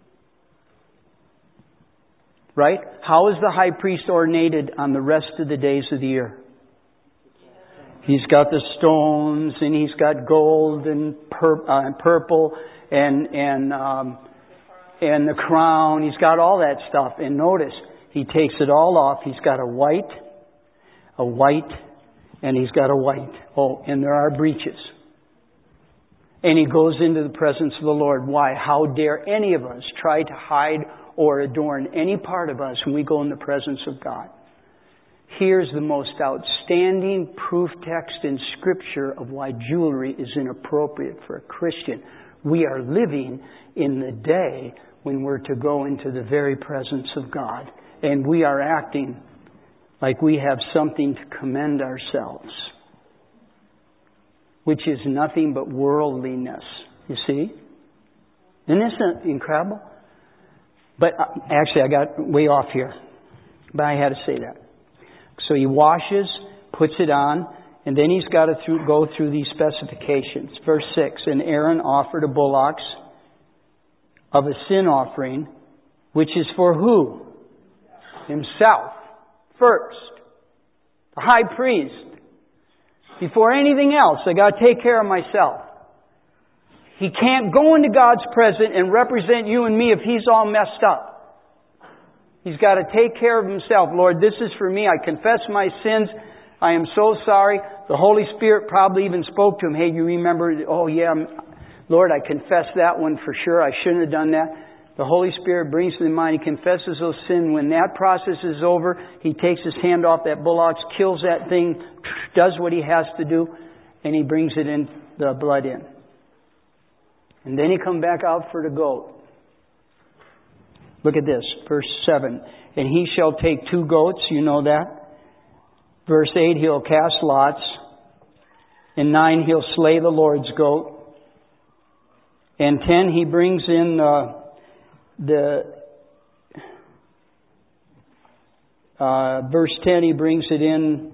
Right? How is the high priest ornated on the rest of the days of the year? He's got the stones, and he's got gold and purple and the crown. He's got all that stuff. And notice, he takes it all off. He's got a white, and he's got a white. Oh, and there are breeches. And he goes into the presence of the Lord. Why? How dare any of us try to hide or adorn any part of us when we go in the presence of God? Here's the most outstanding proof text in Scripture of why jewelry is inappropriate for a Christian. We are living in the day when we're to go into the very presence of God. And we are acting like we have something to commend ourselves, which is nothing but worldliness. You see? Isn't this incredible? But actually, I got way off here. But I had to say that. So he washes, puts it on, and then he's got to go through these specifications. Verse 6, And Aaron offered a bullock of a sin offering, which is for who? Himself. First. The high priest. Before anything else, I got to take care of myself. He can't go into God's presence and represent you and me if he's all messed up. He's got to take care of himself. Lord, this is for me. I confess my sins. I am so sorry. The Holy Spirit probably even spoke to him. Hey, you remember? Oh, yeah, Lord, I confess that one for sure. I shouldn't have done that. The Holy Spirit brings to the mind. He confesses those sins. When that process is over, he takes his hand off that bullock, kills that thing, does what he has to do, and he brings it in, the blood in. And then he comes back out for the goat. Look at this, verse 7. And he shall take 2 goats, you know that. Verse 8, he'll cast lots. And 9, he'll slay the Lord's goat. And 10, he brings in verse 10, he brings it in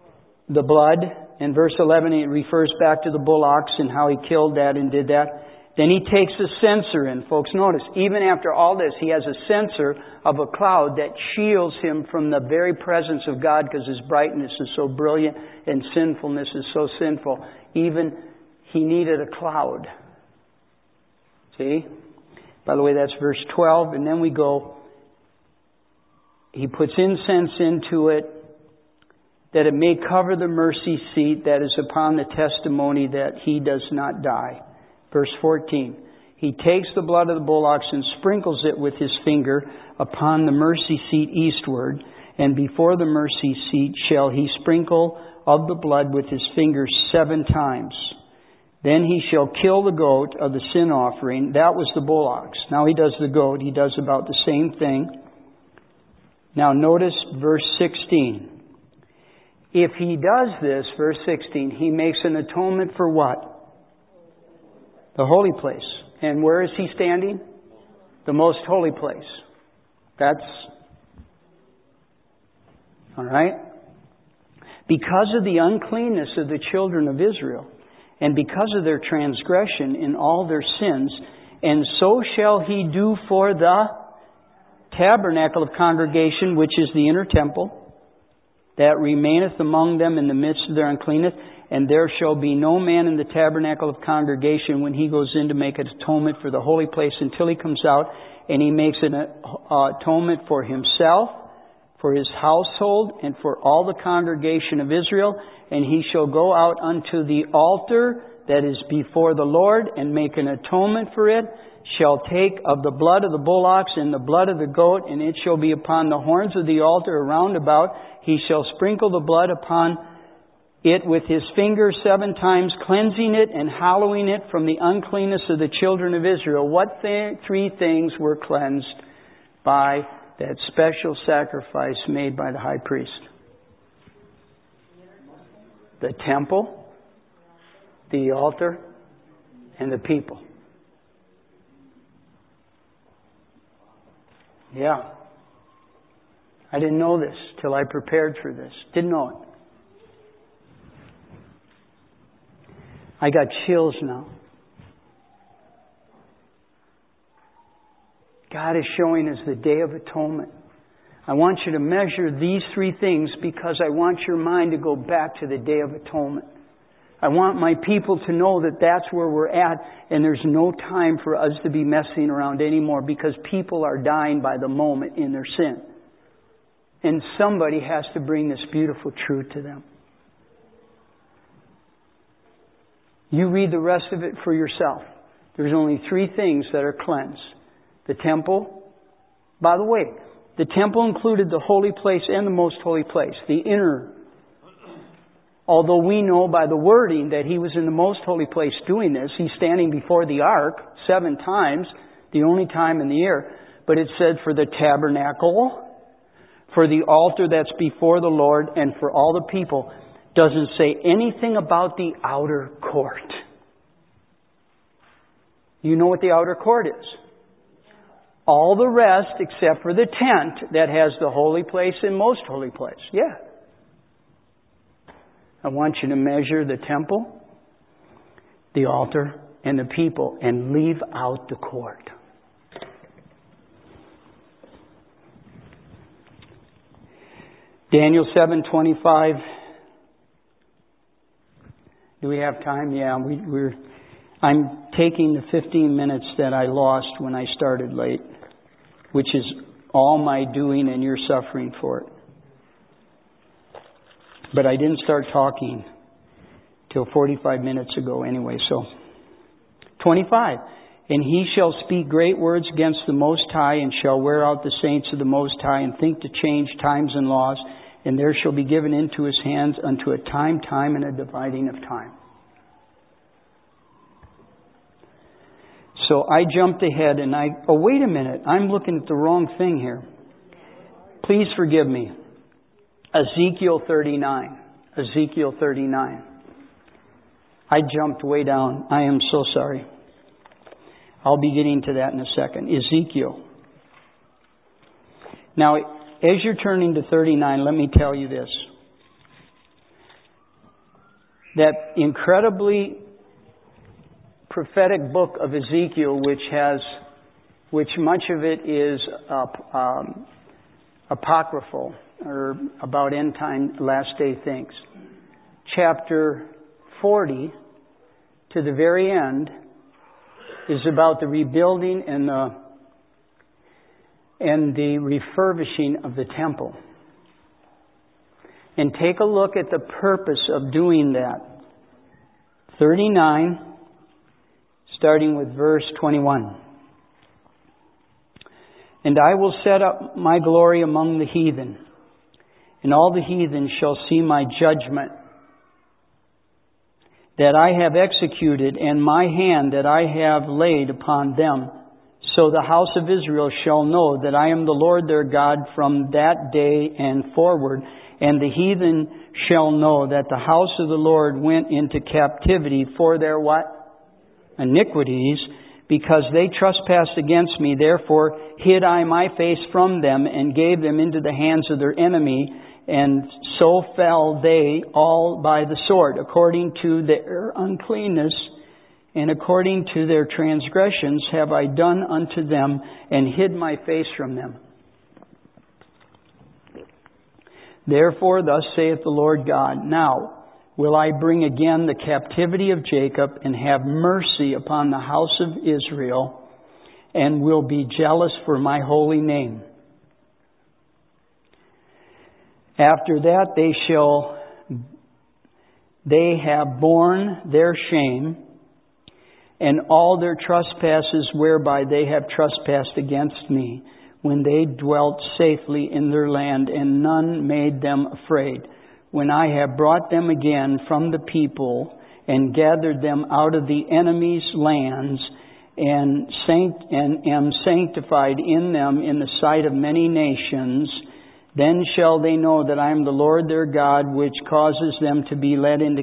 the blood. And verse 11, it refers back to the bullocks and how he killed that and did that. Then he takes a censer in. Folks, notice, even after all this, he has a censer of a cloud that shields him from the very presence of God because his brightness is so brilliant and sinfulness is so sinful. Even he needed a cloud. See? By the way, that's verse 12. And then we go, he puts incense into it, that it may cover the mercy seat that is upon the testimony that he does not die. Verse 14. He takes the blood of the bullocks and sprinkles it with his finger upon the mercy seat eastward, and before the mercy seat shall he sprinkle of the blood with his finger 7 times. Then he shall kill the goat of the sin offering. That was the bullocks. Now he does the goat. He does about the same thing. Now notice verse 16. If he does this, verse 16, he makes an atonement for what? The holy place. And where is he standing? The most holy place. That's... all right? Because of the uncleanness of the children of Israel, and because of their transgression in all their sins, and so shall he do for the tabernacle of congregation, which is the inner temple, that remaineth among them in the midst of their uncleanness, and there shall be no man in the tabernacle of congregation when he goes in to make an atonement for the holy place until he comes out, and he makes an atonement for himself, for his household, and for all the congregation of Israel, and he shall go out unto the altar that is before the Lord, and make an atonement for it, shall take of the blood of the bullocks and the blood of the goat, and it shall be upon the horns of the altar around about. He shall sprinkle the blood upon it with his finger 7 times, cleansing it and hallowing it from the uncleanness of the children of Israel. What 3 things were cleansed by that special sacrifice made by the high priest? The temple, the altar, and the people. Yeah. I didn't know this till I prepared for this. Didn't know it. I got chills now. God is showing us the Day of Atonement. I want you to measure these 3 things because I want your mind to go back to the Day of Atonement. I want my people to know that that's where we're at, and there's no time for us to be messing around anymore because people are dying by the moment in their sin. And somebody has to bring this beautiful truth to them. You read the rest of it for yourself. There's only 3 things that are cleansed. The temple. By the way, the temple included the holy place and the most holy place. The inner. Although we know by the wording that he was in the most holy place doing this. He's standing before the ark 7 times. The only time in the year. But it said for the tabernacle, for the altar that's before the Lord, and for all the people. Doesn't say anything about the outer court. You know what the outer court is? All the rest except for the tent that has the holy place and most holy place. Yeah. I want you to measure the temple, the altar, and the people, and leave out the court. Daniel 7:25. Do we have time? Yeah, I'm taking the 15 minutes that I lost when I started late, which is all my doing and you're suffering for it. But I didn't start talking till 45 minutes ago anyway, so. 25. And he shall speak great words against the Most High, and shall wear out the saints of the Most High, and think to change times and laws, and there shall be given into his hands unto a time, and a dividing of time. So I jumped ahead and wait a minute, I'm looking at the wrong thing here. Please forgive me. Ezekiel 39. Ezekiel 39. I jumped way down. I am so sorry. I'll be getting to that in a second. Ezekiel. Now, as you're turning to 39, let me tell you this. That incredibly prophetic book of Ezekiel, which much of it is apocryphal, or about end time, last day things. Chapter 40 to the very end is about the rebuilding and the refurbishing of the temple. And take a look at the purpose of doing that. 39, starting with verse 21. And I will set up my glory among the heathen, and all the heathen shall see my judgment that I have executed, and my hand that I have laid upon them. So the house of Israel shall know that I am the Lord their God from that day and forward. And the heathen shall know that the house of the Lord went into captivity for their what? Iniquities, because they trespassed against me. Therefore hid I my face from them and gave them into the hands of their enemy. And so fell they all by the sword, according to their uncleanness and according to their transgressions have I done unto them, and hid my face from them. Therefore thus saith the Lord God, now will I bring again the captivity of Jacob, and have mercy upon the house of Israel, and will be jealous for my holy name. After that they have borne their shame, and all their trespasses whereby they have trespassed against me, when they dwelt safely in their land, and none made them afraid. When I have brought them again from the people, and gathered them out of the enemy's lands, and am sanctified in them in the sight of many nations, then shall they know that I am the Lord their God, which causes them to be led into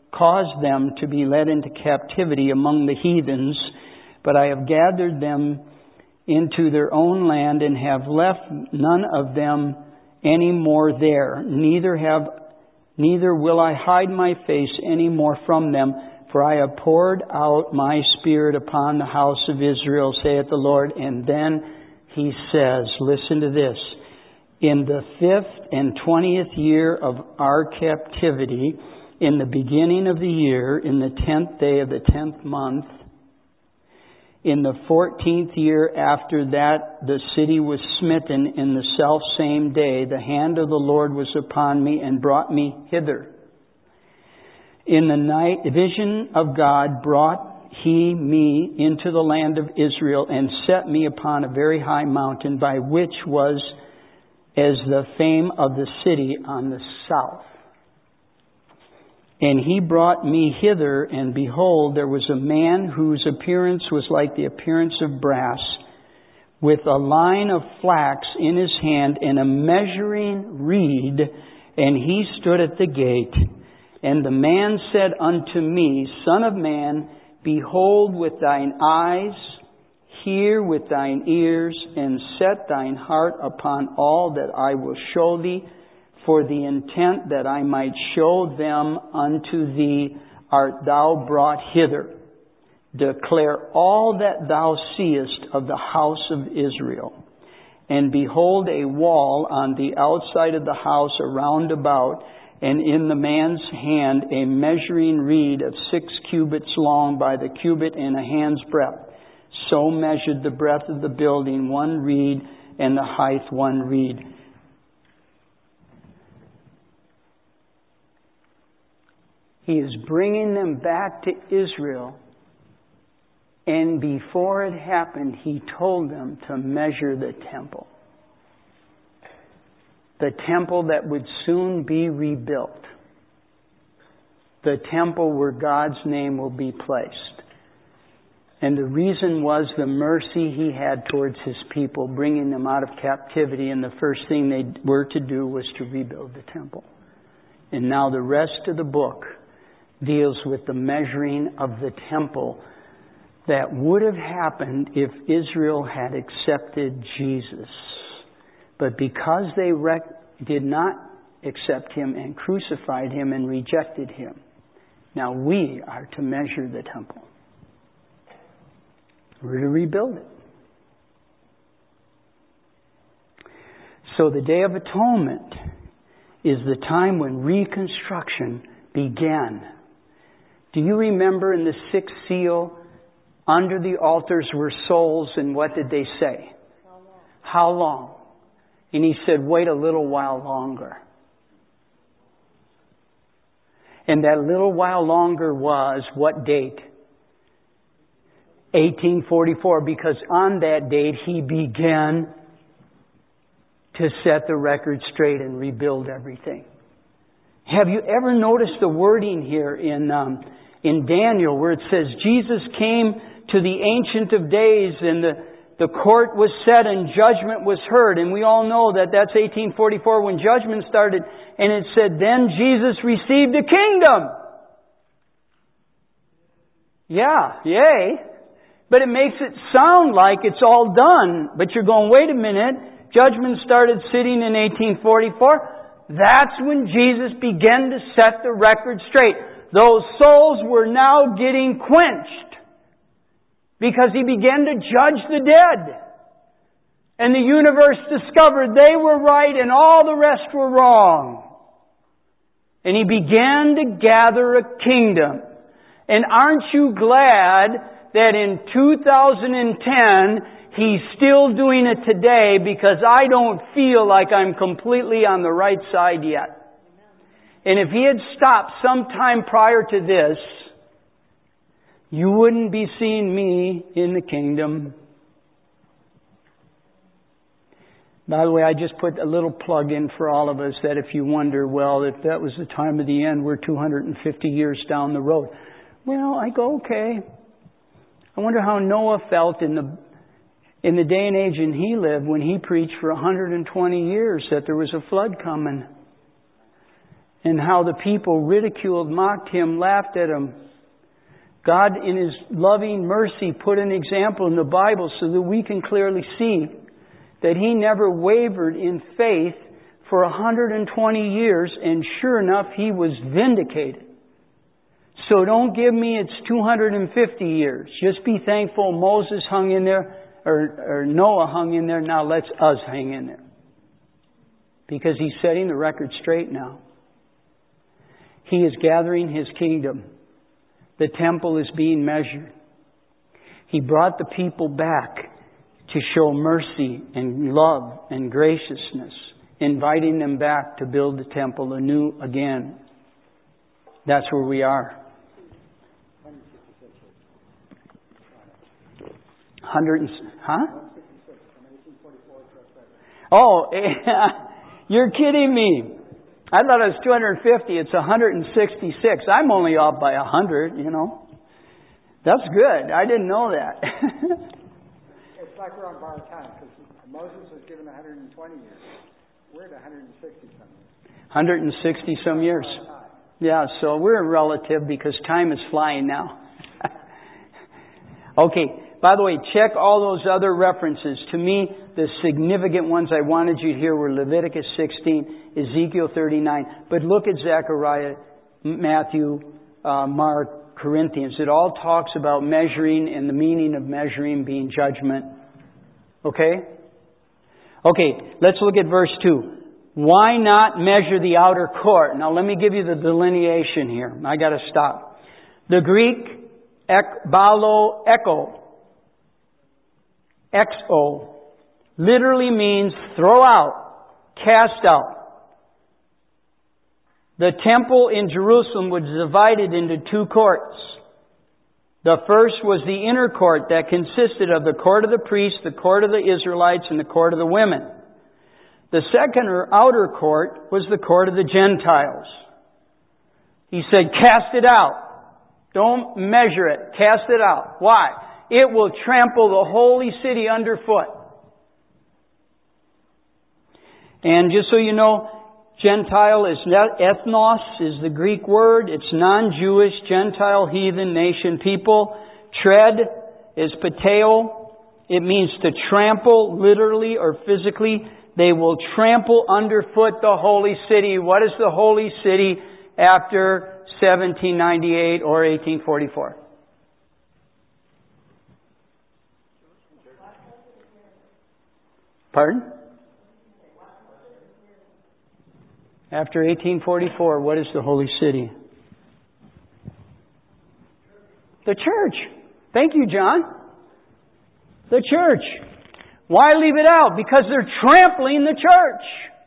captivity among the heathens. But I have gathered them into their own land, and have left none of them any more there. Neither will I hide my face any more from them, for I have poured out my Spirit upon the house of Israel, saith the Lord. And then he says, listen to this, in the 5th and 20th year of our captivity, in the beginning of the year, in the 10th day of the 10th month, in the 14th year after that the city was smitten, in the selfsame day the hand of the Lord was upon me, and brought me hither. In the night vision of God brought he me into the land of Israel, and set me upon a very high mountain, by which was as the fame of the city on the south. And he brought me hither, and behold, there was a man whose appearance was like the appearance of brass, with a line of flax in his hand, and a measuring reed, and he stood at the gate. And the man said unto me, Son of man, behold with thine eyes, hear with thine ears, and set thine heart upon all that I will show thee, for the intent that I might show them unto thee art thou brought hither. Declare all that thou seest of the house of Israel. And behold, a wall on the outside of the house around about, and in the man's hand a measuring reed of 6 cubits long by the cubit and a hand's breadth. So measured the breadth of the building 1 reed, and the height 1 reed. He is bringing them back to Israel. And before it happened, he told them to measure the temple. The temple that would soon be rebuilt. The temple where God's name will be placed. And the reason was the mercy he had towards his people, bringing them out of captivity. And the first thing they were to do was to rebuild the temple. And now the rest of the book deals with the measuring of the temple that would have happened if Israel had accepted Jesus. But because they did not accept him and crucified him and rejected him, now we are to measure the temple. We're to rebuild it. So the Day of Atonement is the time when reconstruction began. Do you remember in the sixth seal, under the altars were souls, and what did they say? How long? And He said, wait a little while longer. And that little while longer was what date? 1844, because on that date He began to set the record straight and rebuild everything. Have you ever noticed the wording here in Daniel where it says Jesus came to the Ancient of Days and the court was set and judgment was heard? And we all know that that's 1844 when judgment started. And it said, then Jesus received a kingdom. Yeah, yay. But it makes it sound like it's all done. But you're going, wait a minute. Judgment started sitting in 1844. That's when Jesus began to set the record straight. Those souls were now getting quenched because He began to judge the dead. And the universe discovered they were right and all the rest were wrong. And He began to gather a kingdom. And aren't you glad that in 2010, He's still doing it today, because I don't feel like I'm completely on the right side yet. And if He had stopped sometime prior to this, you wouldn't be seeing me in the kingdom. By the way, I just put a little plug in for all of us that if you wonder, well, if that was the time of the end, we're 250 years down the road. Well, I go, okay. I wonder how Noah felt in the day and age and he lived when he preached for 120 years that there was a flood coming. And how the people ridiculed, mocked him, laughed at him. God, in His loving mercy, put an example in the Bible so that we can clearly see that He never wavered in faith for 120 years, and sure enough, He was vindicated. So don't give me it's 250 years. Just be thankful Moses hung in there, or Noah hung in there. Now let's us hang in there. Because He's setting the record straight now. He is gathering His kingdom. The temple is being measured. He brought the people back to show mercy and love and graciousness, inviting them back to build the temple anew again. That's where we are. 100, huh? Oh, you're kidding me. I thought it was 250. It's 166. I'm only off by 100, That's good. I didn't know that. It's like we're on borrowed time, because Moses was given 120 years. We're at 160 some years. 160 some years. Yeah, so we're relative because time is flying now. Okay, by the way, check all those other references. To me, the significant ones I wanted you to hear were Leviticus 16, Ezekiel 39. But look at Zechariah, Matthew, Mark, Corinthians. It all talks about measuring, and the meaning of measuring being judgment. Okay? Okay, let's look at verse 2. Why not measure the outer court? Now let me give you the delineation here. I got to stop. The Greek ekbalo exo, literally means throw out, cast out. The temple in Jerusalem was divided into two courts. The first was the inner court that consisted of the court of the priests, the court of the Israelites, and the court of the women. The second or outer court was the court of the Gentiles. He said, cast it out. Don't measure it. Cast it out. Why? It will trample the holy city underfoot. And just so you know, Gentile is ethnos, is the Greek word. It's non-Jewish, Gentile, heathen, nation, people. Tread is pateo. It means to trample, literally or physically. They will trample underfoot the holy city. What is the holy city after 1798 or 1844? Pardon? After 1844, what is the holy city? The church. Thank you, John. The church. Why leave it out? Because they're trampling the church.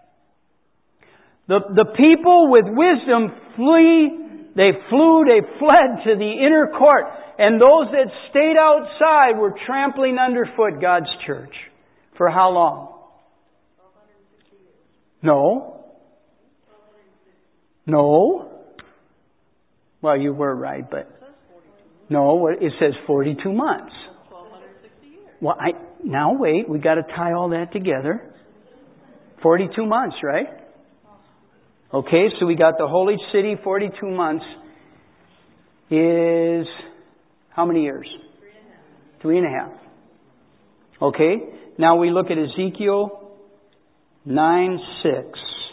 The people with wisdom they fled to the inner court. And those that stayed outside were trampling underfoot God's church. For how long? No. Well, you were right, but no, it says 42 months. Well, now wait, we got to tie all that together. 42 months, right? Okay, so we got the holy city, 42 months is how many years? 3.5. Okay, now we look at Ezekiel 9:6.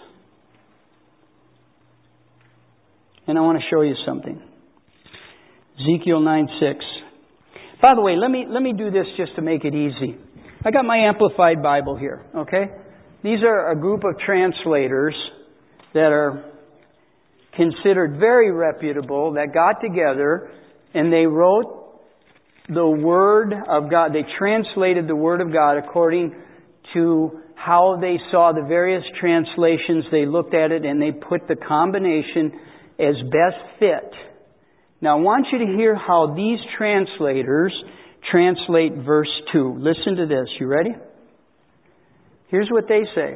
And I want to show you something. Ezekiel 9:6. By the way, let me do this just to make it easy. I got my Amplified Bible here, okay? These are a group of translators that are considered very reputable, that got together and they wrote the Word of God. They translated the Word of God according to how they saw the various translations. They looked at it and they put the combination as best fit. Now I want you to hear how these translators translate verse 2. Listen to this. You ready? Here's what they say.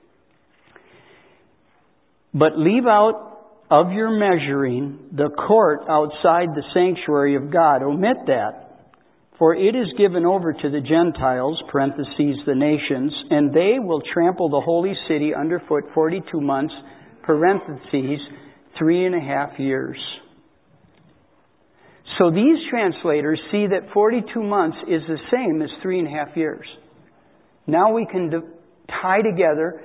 But leave out of your measuring the court outside the sanctuary of God. Omit that. For it is given over to the Gentiles, parentheses, the nations, and they will trample the holy city underfoot 42 months, parentheses, 3.5 years. So these translators see that 42 months is the same as 3.5 years. Now we can tie together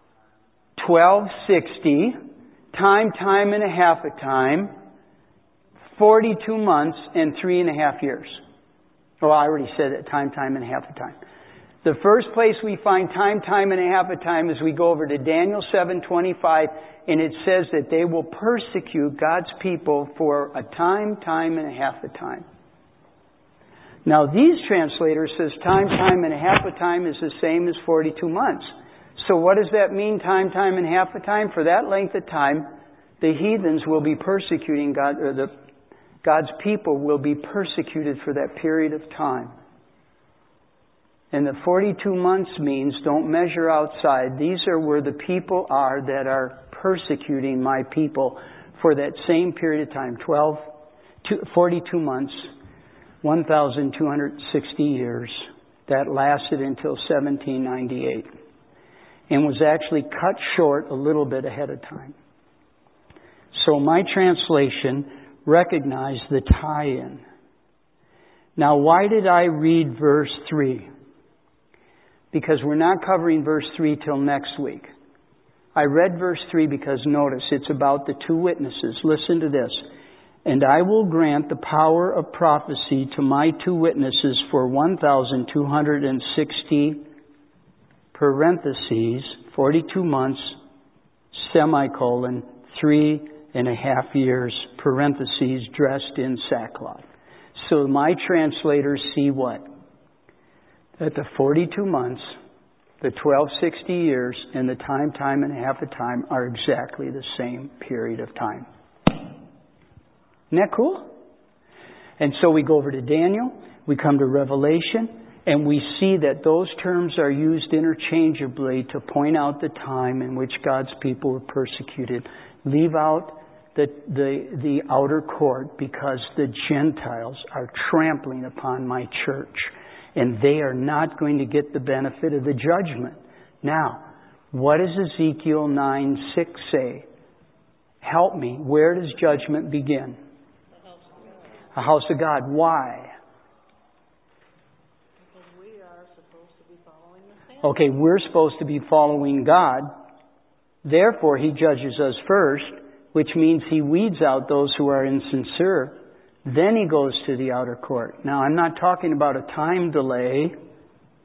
1260, time and a half a time, 42 months, and 3.5 years. Oh, I already said it, time and a half a time. The first place we find time and a half a time is we go over to Daniel 7:25, and it says that they will persecute God's people for a time and a half a time. Now these translators says time and a half a time is the same as 42 months. So what does that mean, time and a half a time? For that length of time, the heathens will be persecuting God, or God's people will be persecuted for that period of time. And the 42 months means don't measure outside. These are where the people are that are persecuting my people for that same period of time. 42 months, 1,260 years. That lasted until 1798. And was actually cut short a little bit ahead of time. So my translation recognized the tie-in. Now why did I read verse 3? Because we're not covering verse 3 till next week. I read verse 3 because notice, it's about the two witnesses. Listen to this. And I will grant the power of prophecy to my two witnesses for 1,260 parentheses, 42 months, semicolon, 3.5 years, parentheses, dressed in sackcloth. So my translators see what? That the 42 months, the 1260 years, and the time and a half a time are exactly the same period of time. Isn't that cool? And so we go over to Daniel, we come to Revelation, and we see that those terms are used interchangeably to point out the time in which God's people were persecuted. Leave out the outer court because the Gentiles are trampling upon my church. And they are not going to get the benefit of the judgment. Now, what does Ezekiel 9:6 say? Help me. Where does judgment begin? A house of God. Why? Because we are supposed to be following the standard. Okay, we're supposed to be following God. Therefore, He judges us first, which means He weeds out those who are insincere. Then He goes to the outer court. Now, I'm not talking about a time delay.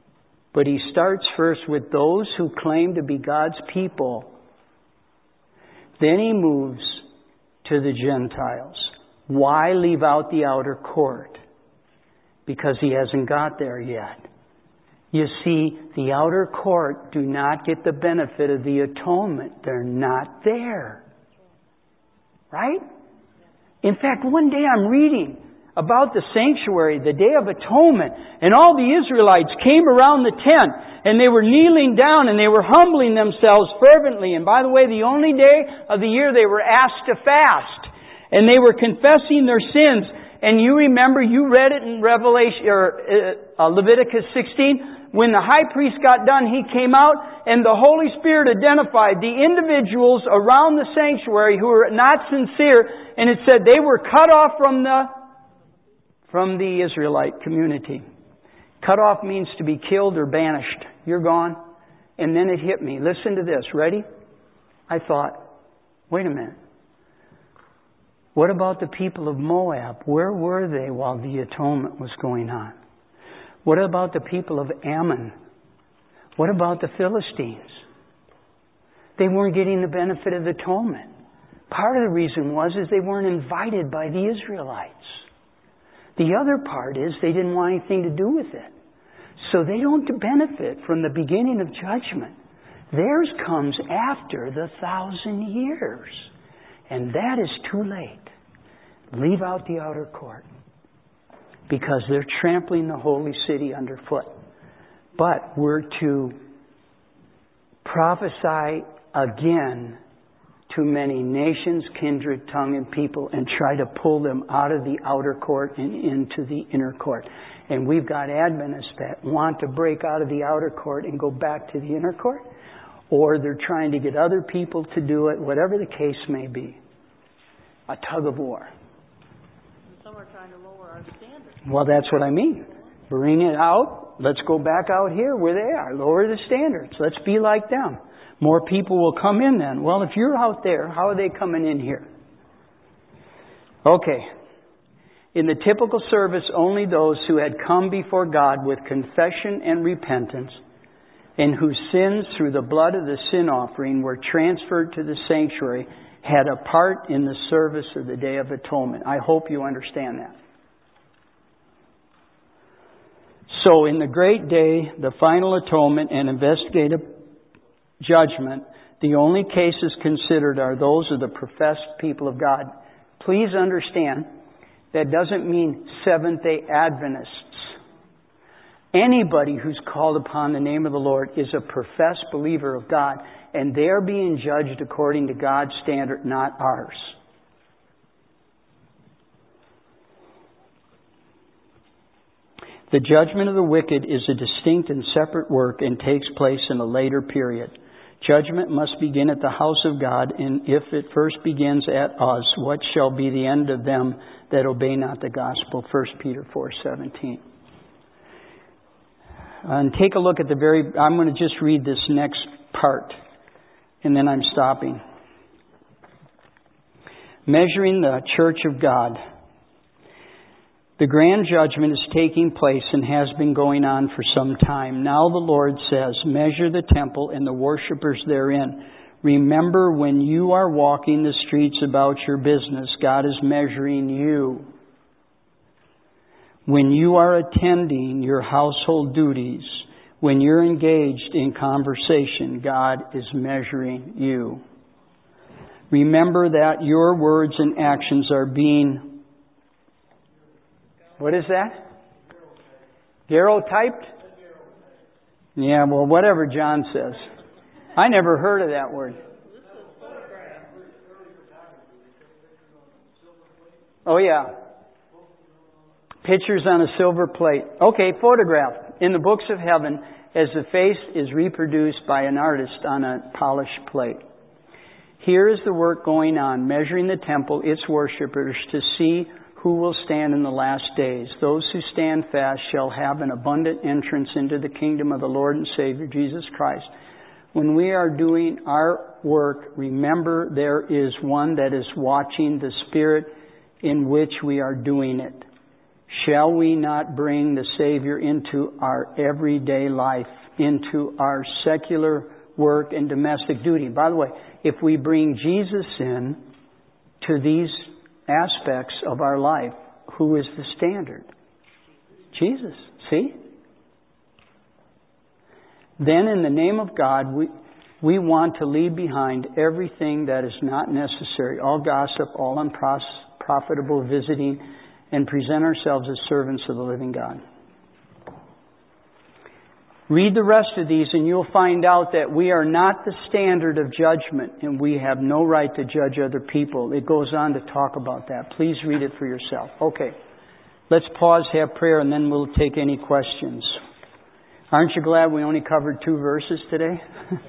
But He starts first with those who claim to be God's people. Then He moves to the Gentiles. Why leave out the outer court? Because He hasn't got there yet. You see, the outer court do not get the benefit of the atonement. They're not there. Right? In fact, one day I'm reading about the sanctuary, the Day of Atonement, and all the Israelites came around the tent, and they were kneeling down, and they were humbling themselves fervently. And by the way, the only day of the year they were asked to fast, and they were confessing their sins. And you remember, you read it in Leviticus 16, when the high priest got done, he came out, and the Holy Spirit identified the individuals around the sanctuary who were not sincere, and it said they were cut off from the Israelite community. Cut off means to be killed or banished. You're gone. And then it hit me. Listen to this. Ready? I thought, wait a minute. What about the people of Moab? Where were they while the atonement was going on? What about the people of Ammon? What about the Philistines? They weren't getting the benefit of the atonement. Part of the reason was they weren't invited by the Israelites. The other part is they didn't want anything to do with it. So they don't benefit from the beginning of judgment. Theirs comes after the 1,000 years. And that is too late. Leave out the outer court. Because they're trampling the holy city underfoot. But we're to prophesy again to many nations, kindred, tongue, and people, and try to pull them out of the outer court and into the inner court. And we've got Adventists that want to break out of the outer court and go back to the inner court, or they're trying to get other people to do it, whatever the case may be. A tug of war. And some are trying to lower our standards. Well, that's what I mean. Bring it out. Let's go back out here where they are. Lower the standards. Let's be like them. More people will come in then. Well, if you're out there, how are they coming in here? Okay. In the typical service, only those who had come before God with confession and repentance, and whose sins through the blood of the sin offering were transferred to the sanctuary, had a part in the service of the Day of Atonement. I hope you understand that. So in the great day, the final atonement and investigative judgment, the only cases considered are those of the professed people of God. Please understand, that doesn't mean Seventh-day Adventists. Anybody who's called upon the name of the Lord is a professed believer of God, and they're being judged according to God's standard, not ours. The judgment of the wicked is a distinct and separate work and takes place in a later period. Judgment must begin at the house of God, and if it first begins at us, what shall be the end of them that obey not the gospel? 1 Peter 4:17. And take a look at I'm going to just read this next part, and then I'm stopping. Measuring the church of God. The grand judgment is taking place and has been going on for some time. Now the Lord says, measure the temple and the worshipers therein. Remember, when you are walking the streets about your business, God is measuring you. When you are attending your household duties, when you're engaged in conversation, God is measuring you. Remember that your words and actions are being... What is that? Garotyped? Yeah, well, whatever John says. I never heard of that word. Oh, yeah. Pictures on a silver plate. Okay, photograph. In the books of heaven, as the face is reproduced by an artist on a polished plate. Here is the work going on, measuring the temple, its worshipers, to see who will stand in the last days. Those who stand fast shall have an abundant entrance into the kingdom of the Lord and Savior, Jesus Christ. When we are doing our work, remember there is one that is watching the spirit in which we are doing it. Shall we not bring the Savior into our everyday life, into our secular work and domestic duty? By the way, if we bring Jesus in to these aspects of our life, who is the standard? Jesus. See? Then in the name of God, we want to leave behind everything that is not necessary, all gossip, all unprofitable visiting, and present ourselves as servants of the living God. Read the rest of these and you'll find out that we are not the standard of judgment and we have no right to judge other people. It goes on to talk about that. Please read it for yourself. Okay, let's pause, have prayer, and then we'll take any questions. Aren't you glad we only covered 2 verses today?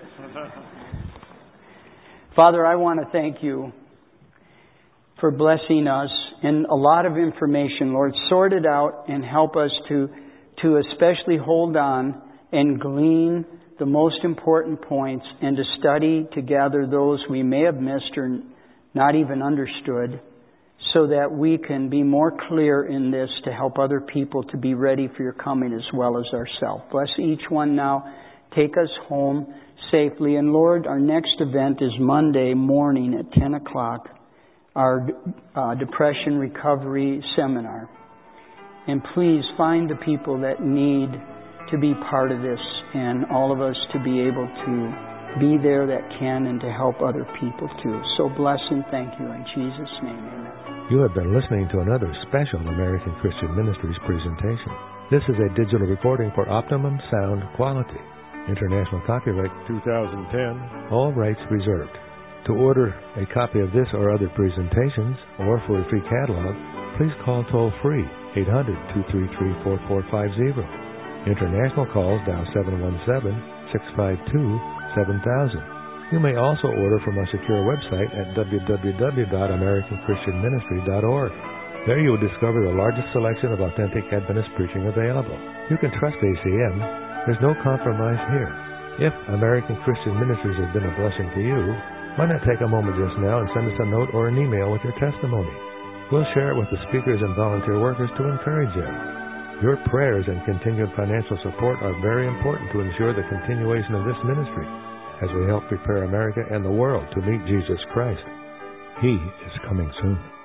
Father, I want to thank You for blessing us and a lot of information. Lord, sort it out and help us to especially hold on and glean the most important points and to study to gather those we may have missed or not even understood so that we can be more clear in this to help other people to be ready for Your coming as well as ourselves. Bless each one now. Take us home safely. And Lord, our next event is Monday morning at 10 o'clock, our Depression Recovery Seminar. And please find the people that need to be part of this and all of us to be able to be there that can and to help other people too. So bless and thank You in Jesus' name. Amen. You have been listening to another special American Christian Ministries presentation. This is a digital recording for optimum sound quality. International copyright 2010. All rights reserved. To order a copy of this or other presentations or for a free catalog, please call toll-free 800-233-4450. International calls dial 717-652-7000. You may also order from our secure website at www.americanchristianministry.org. There you will discover the largest selection of authentic Adventist preaching available. You can trust ACM. There's no compromise here. If American Christian Ministries has been a blessing to you, why not take a moment just now and send us a note or an email with your testimony? We'll share it with the speakers and volunteer workers to encourage you. Your prayers and continued financial support are very important to ensure the continuation of this ministry as we help prepare America and the world to meet Jesus Christ. He is coming soon.